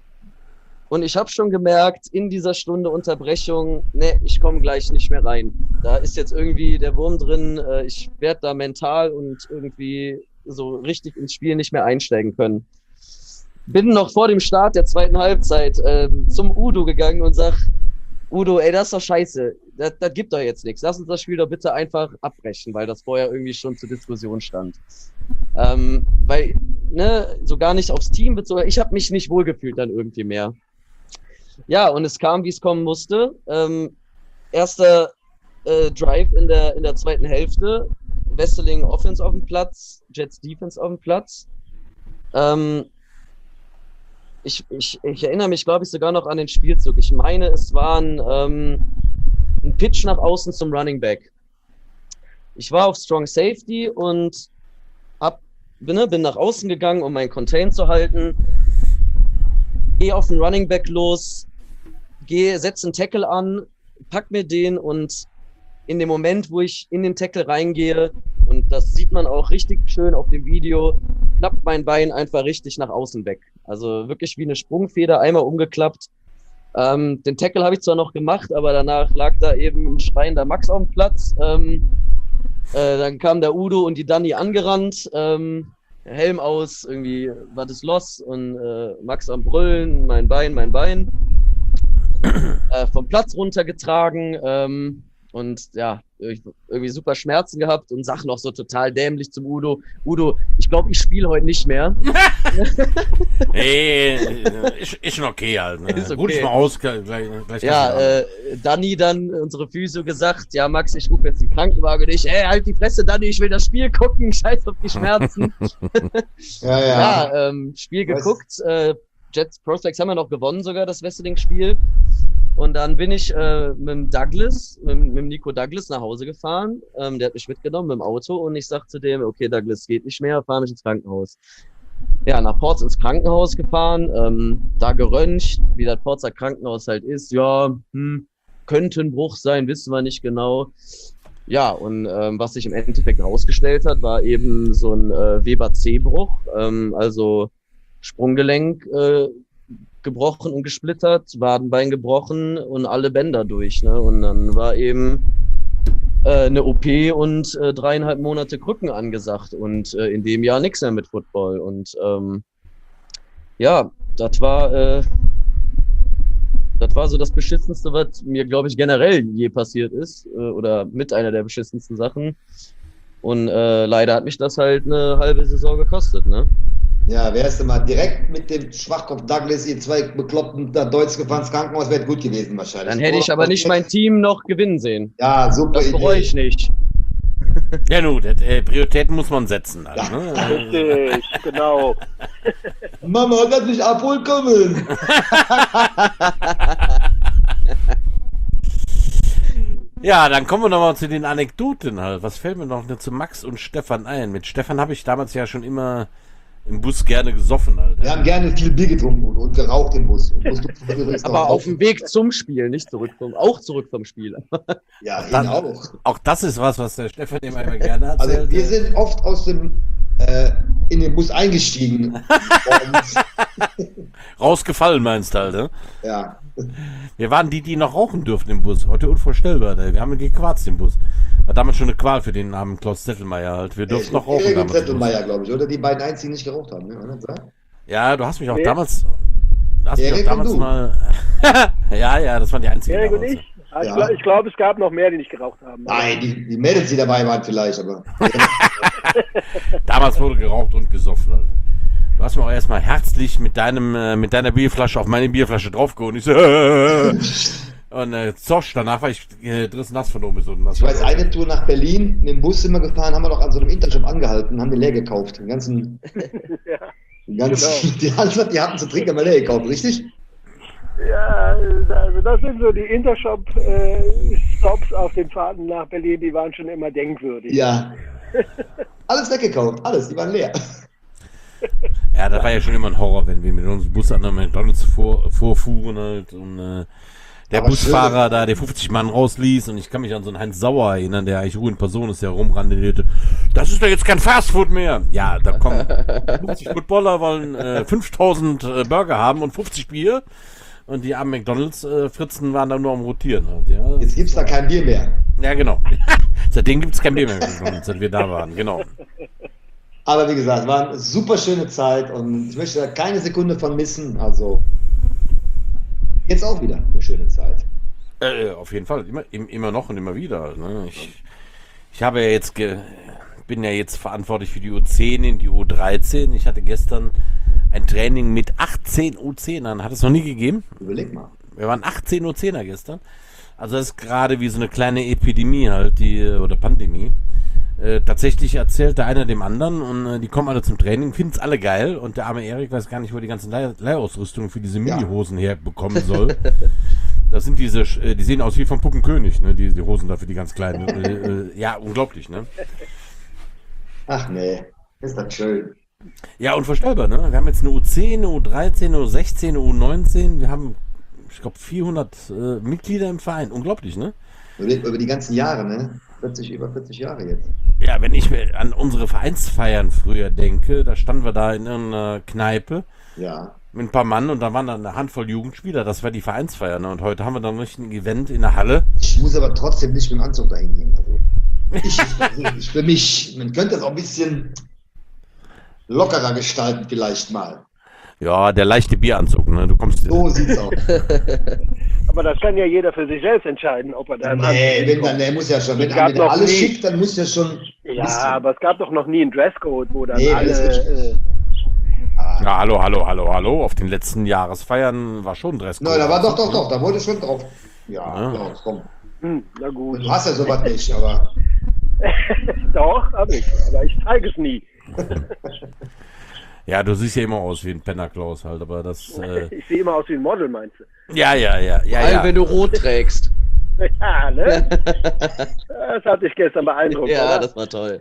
Und ich habe schon gemerkt, in dieser Stunde Unterbrechung, ne, ich komme gleich nicht mehr rein. Da ist jetzt irgendwie der Wurm drin, äh, ich werde da mental und irgendwie so richtig ins Spiel nicht mehr einsteigen können. Bin noch vor dem Start der zweiten Halbzeit äh, zum Udo gegangen und sag, Udo, ey, das ist doch scheiße. Das, das gibt doch jetzt nichts. Lass uns das Spiel doch bitte einfach abbrechen, weil das vorher irgendwie schon zur Diskussion stand. Ähm, weil, ne, so gar nicht aufs Team bezogen. Ich habe mich nicht wohlgefühlt dann irgendwie mehr. Ja, und es kam, wie es kommen musste. Ähm, erster äh, Drive in der, in der zweiten Hälfte. Wesseling Offense auf dem Platz, Jets Defense auf dem Platz. Ähm, Ich, ich, ich erinnere mich, glaube ich, sogar noch an den Spielzug. Ich meine, es war ein, ähm, ein Pitch nach außen zum Running Back. Ich war auf Strong Safety und hab, bin, ne, bin nach außen gegangen, um meinen Contain zu halten. Gehe auf den Running Back los, gehe, setze einen Tackle an, pack mir den und in dem Moment, wo ich in den Tackle reingehe, und das sieht man auch richtig schön auf dem Video, klappt mein Bein einfach richtig nach außen weg. Also wirklich wie eine Sprungfeder, einmal umgeklappt. Ähm, den Tackle habe ich zwar noch gemacht, aber danach lag da eben ein schreiender Max auf dem Platz. Ähm, äh, dann kam der Udo und die Dani angerannt. Ähm, Helm aus, irgendwie, was ist los? Und äh, Max am Brüllen, mein Bein, mein Bein. Äh, vom Platz runtergetragen. Ähm, Und ja, irgendwie super Schmerzen gehabt und sag noch so total dämlich zum Udo. Udo, ich glaube, ich spiele heute nicht mehr. Hey, ist, ist schon okay halt. Ne? Ist okay. Ruh dich mal aus. Gleich, gleich ja, äh, Dani dann, unsere Physio, gesagt, ja Max, ich rufe jetzt den Krankenwagen. Und ich, ey, halt die Fresse, Dani, ich will das Spiel gucken. Scheiß auf die Schmerzen. Ja, ja. ja ähm, Spiel geguckt. Äh, Jets Prospects haben ja noch gewonnen sogar, das Wrestling-Spiel. Und dann bin ich äh, mit dem Douglas, mit, mit dem Nico Douglas nach Hause gefahren. Ähm, der hat mich mitgenommen mit dem Auto und ich sag zu dem, okay, Douglas, geht nicht mehr, fahr mich ins Krankenhaus. Ja, nach Ports ins Krankenhaus gefahren, ähm, da geröntgt, wie das Portser Krankenhaus halt ist. Ja, hm, könnte ein Bruch sein, wissen wir nicht genau. Ja, und ähm, was sich im Endeffekt herausgestellt hat, war eben so ein äh, Weber-C-Bruch, ähm, also Sprunggelenk äh, gebrochen und gesplittert, Wadenbein gebrochen und alle Bänder durch. Ne? Und dann war eben äh, eine O P und äh, dreieinhalb Monate Krücken angesagt und äh, in dem Jahr nichts mehr mit Football. Und ähm, ja, das war äh, das war so das Beschissenste, was mir, glaube ich, generell je passiert ist äh, oder mit einer der beschissensten Sachen. Und äh, leider hat mich das halt eine halbe Saison gekostet, ne? Ja, wärst du mal direkt mit dem Schwachkopf Douglas, ihr zwei Bekloppten da Deutsch gefahren ins Krankenhaus, wäre gut gewesen wahrscheinlich. Dann hätte ich aber nicht mein Team noch gewinnen sehen. Ja, super. Das bereue ich nicht. Ja, nun, äh, Prioritäten muss man setzen. Halt, Ja. ne? Richtig, genau. Mama, kannst mich abholen kommen. Ja, dann kommen wir nochmal zu den Anekdoten halt. Was fällt mir noch zu Max und Stefan ein? Mit Stefan habe ich damals ja schon immer im Bus gerne gesoffen halt. Wir haben gerne viel Bier getrunken Udo, und geraucht im Bus. Und Bus übrigens Aber noch auf dem Weg zum Spiel, nicht zurück vom, auch zurück vom Spiel. Ja, hin Dann- auch. Auch das ist was, was der Stefan immer, immer gerne erzählt. Also wir sind oft aus dem äh, in den Bus eingestiegen. Und, Rausgefallen meinst du halt, ne? ja. Wir waren die, die noch rauchen durften im Bus. Heute unvorstellbar, ey. Wir haben gequarzt im Bus. War damals schon eine Qual für den armen Klaus Zettelmeier halt. Wir durften noch rauchen Erik und damals. im Bus. Zettelmeier, glaube ich, oder? Die beiden einzigen nicht geraucht haben, ne? Kann das sein? Ja, du hast mich auch Wer? damals. Du hast mich Erik auch und damals du. mal. ja, ja, das waren die einzigen. Erik und damals. ich? Ja, Ja. Ich glaube, glaub, es gab noch mehr, die nicht geraucht haben. Nein, die, die Mädels, die dabei waren vielleicht, aber. Damals wurde geraucht und gesoffen. Alter. Du hast mir auch erstmal herzlich mit deinem, äh, mit deiner Bierflasche auf meine Bierflasche draufgeholt. Ich so, äh, und äh, zosch, danach war ich äh, nass von oben bis unten. Das Ich war- weiß, eine Tour nach Berlin, mit dem Bus sind wir gefahren, haben wir noch an so einem Intershop angehalten, haben den leer gekauft. Den ganzen, Ja. den ganzen, die, alles, was die hatten zu trinken, haben wir leer gekauft, richtig? Ja, also das sind so die Intershop-Stops auf den Fahrten nach Berlin, die waren schon immer denkwürdig. Ja. Alles weggekauft, alles, die waren leer. Ja, das war ja schon immer ein Horror, wenn wir mit unserem Bus an der McDonalds vor, vorfuhren halt und äh, der Aber Busfahrer schön. da, der fünfzig Mann rausließ und ich kann mich an so einen Heinz Sauer erinnern, der eigentlich ruhig in Person ist, der rumrandelierte. Das ist doch jetzt kein Fastfood mehr. Ja, da kommen fünfzig Footballer wollen äh, fünftausend äh, Burger haben und fünfzig Bier und die armen McDonalds-Fritzen waren dann nur am Rotieren halt, ja. Jetzt gibt's da kein Bier mehr. Ja, genau. Seitdem gibt es kein Bier mehr, seit wir da waren, genau. Aber wie gesagt, war eine super schöne Zeit und ich möchte da keine Sekunde von missen. Also jetzt auch wieder eine schöne Zeit. Äh, auf jeden Fall, immer, immer noch und immer wieder. Ne? Ich, ich habe ja jetzt ge, bin ja jetzt verantwortlich für die U zehn, die U dreizehn. Ich hatte gestern ein Training mit achtzehn U zehnern. Hat es noch nie gegeben? Überleg mal. Wir waren achtzehn U zehner gestern. Also das ist gerade wie so eine kleine Epidemie halt, die oder Pandemie. Äh, tatsächlich erzählte einer dem anderen und äh, die kommen alle zum Training, finden es alle geil und der arme Erik weiß gar nicht, wo er die ganzen Leih Leihausrüstung für diese Ja. Mini-Hosen herbekommen soll. Das sind diese, äh, die sehen aus wie vom Puppenkönig, ne? Die, die Hosen dafür, die ganz kleinen. äh, äh, ja, unglaublich, ne? Ach nee, ist das schön. Ja, unvorstellbar, ne? Wir haben jetzt eine U zehn, eine U dreizehn, eine U sechzehn, eine U neunzehn. Wir haben, ich glaube, vierhundert äh, Mitglieder im Verein. Unglaublich, ne? Über, über die ganzen Jahre, ne? vierzig, über vierzig Jahre jetzt. Ja, wenn ich mir an unsere Vereinsfeiern früher denke, da standen wir da in irgendeiner Kneipe Ja. mit ein paar Mann und da waren dann eine Handvoll Jugendspieler. Das war die Vereinsfeier, ne? Und heute haben wir dann noch ein Event in der Halle. Ich muss aber trotzdem nicht mit dem Anzug dahin gehen. Also ich, ich für mich, man könnte es auch ein bisschen lockerer gestalten vielleicht mal. Ja, der leichte Bieranzug, ne? Du kommst. So sieht's aus. Aber das kann ja jeder für sich selbst entscheiden, ob er da im Nee, Anzug wenn kommt. dann, der muss ja schon, wenn, Es gab wenn er noch alles nie- schickt, dann muss ja schon. Ja, aber es gab doch noch nie einen Dresscode, wo dann Nee, das alle... ist richtig. Äh, Na, hallo, hallo, hallo, hallo. Auf den letzten Jahresfeiern war schon Dresscode. Nein, da war doch, doch, doch, da wurde schon drauf. Ja, Ja. doch, komm. hm, na gut. Du hast ja sowas nicht, aber. Doch, habe ich. Aber ich zeige es nie. Ja, du siehst ja immer aus wie ein Pennerklaus halt, aber das. Äh, Ich sehe immer aus wie ein Model, meinst du? ja, ja, ja, ja, Vor allem, ja. wenn du rot trägst. Ja, ne? Das hat dich gestern beeindruckt, Ja, oder? das war toll.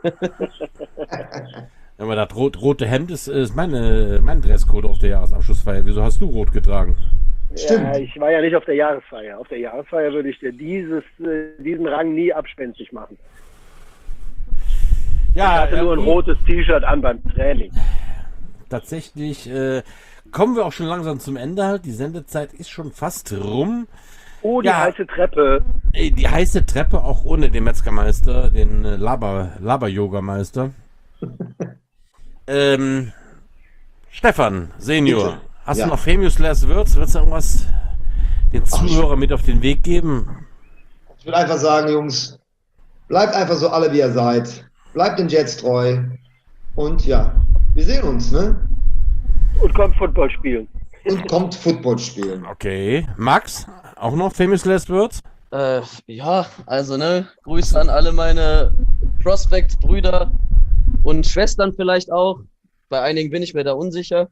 Aber das rot, rote Hemd ist, ist meine, mein Dresscode auf der Jahresabschlussfeier. Wieso hast du rot getragen? Stimmt. Ja, ich war ja nicht auf der Jahresfeier. Auf der Jahresfeier würde ich dir dieses, äh, diesen Rang nie abspenstig machen. Ich Ja, hatte nur ein irgendwie rotes T-Shirt an beim Training. tatsächlich äh, kommen wir auch schon langsam zum Ende halt. Die Sendezeit ist schon fast rum. Oh, die Ja. heiße Treppe. Ey, die heiße Treppe auch ohne den Metzgermeister, den äh, Laber, Laber-Yoga-Meister. ähm, Stefan, Senior, Bitte. hast Ja. du noch famous last words? Willst du irgendwas den Zuhörern mit auf den Weg geben? Ich will einfach sagen, Jungs, bleibt einfach so alle, wie ihr seid. Bleibt den Jets treu. Und ja, wir sehen uns, ne? Und kommt Football spielen. Und kommt Football spielen. Okay. Max, auch noch famous last words? Äh, ja, also ne, Grüße an alle meine Prospect-Brüder und Schwestern vielleicht auch. Bei einigen bin ich mir da unsicher.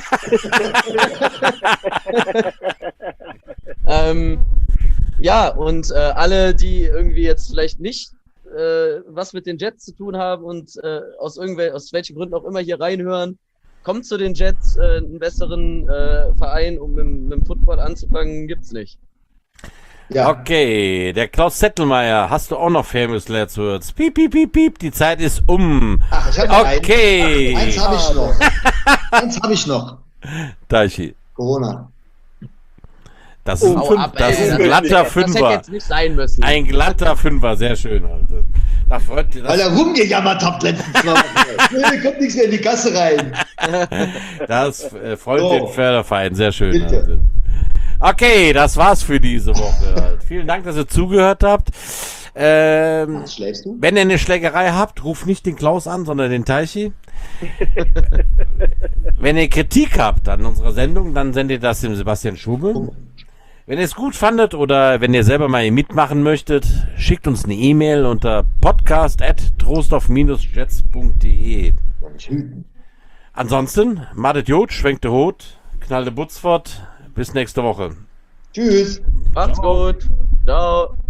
ähm, ja, und äh, alle, die irgendwie jetzt vielleicht nicht äh, was mit den Jets zu tun haben und äh, aus irgendwel aus welchen Gründen auch immer hier reinhören, kommt zu den Jets. Äh, einen besseren äh, Verein, um mit, mit dem Football anzufangen, gibt's nicht. Ja, Okay, der Klaus Zettelmeier, hast du auch noch famous last words? Piep, piep, piep, piep, die Zeit ist um. ach, ich habe noch Okay. einen. Eins habe ich noch. Eins habe ich noch. Daichi, Corona. das ist ein, Oh, Fünf, ab, das ey, ist ein das- glatter Das hätte Fünfer. jetzt nicht sein müssen. Ein glatter Fünfer, sehr schön. Alter. Da freut Weil das, er rumgejammert habt letzten zwei Wochen. Nee, kommt nichts mehr in die Kasse rein. das äh, freut So. den Förderverein, sehr schön. Bitte. Alter. Okay, das war's für diese Woche. Halt. Vielen Dank, dass ihr zugehört habt. Ähm, Schläfst du? wenn ihr eine Schlägerei habt, ruft nicht den Klaus an, sondern den Teichi. Wenn ihr Kritik habt an unserer Sendung, dann sendet das dem Sebastian Schube. Wenn ihr es gut fandet oder wenn ihr selber mal mitmachen möchtet, schickt uns eine E-Mail unter podcast at trostorf jets punkt de. Nicht hüten. Ansonsten, madet Jod, schwenkt der Hut, knallt der Butzfort. Bis nächste Woche. Tschüss. Macht's gut. Ciao.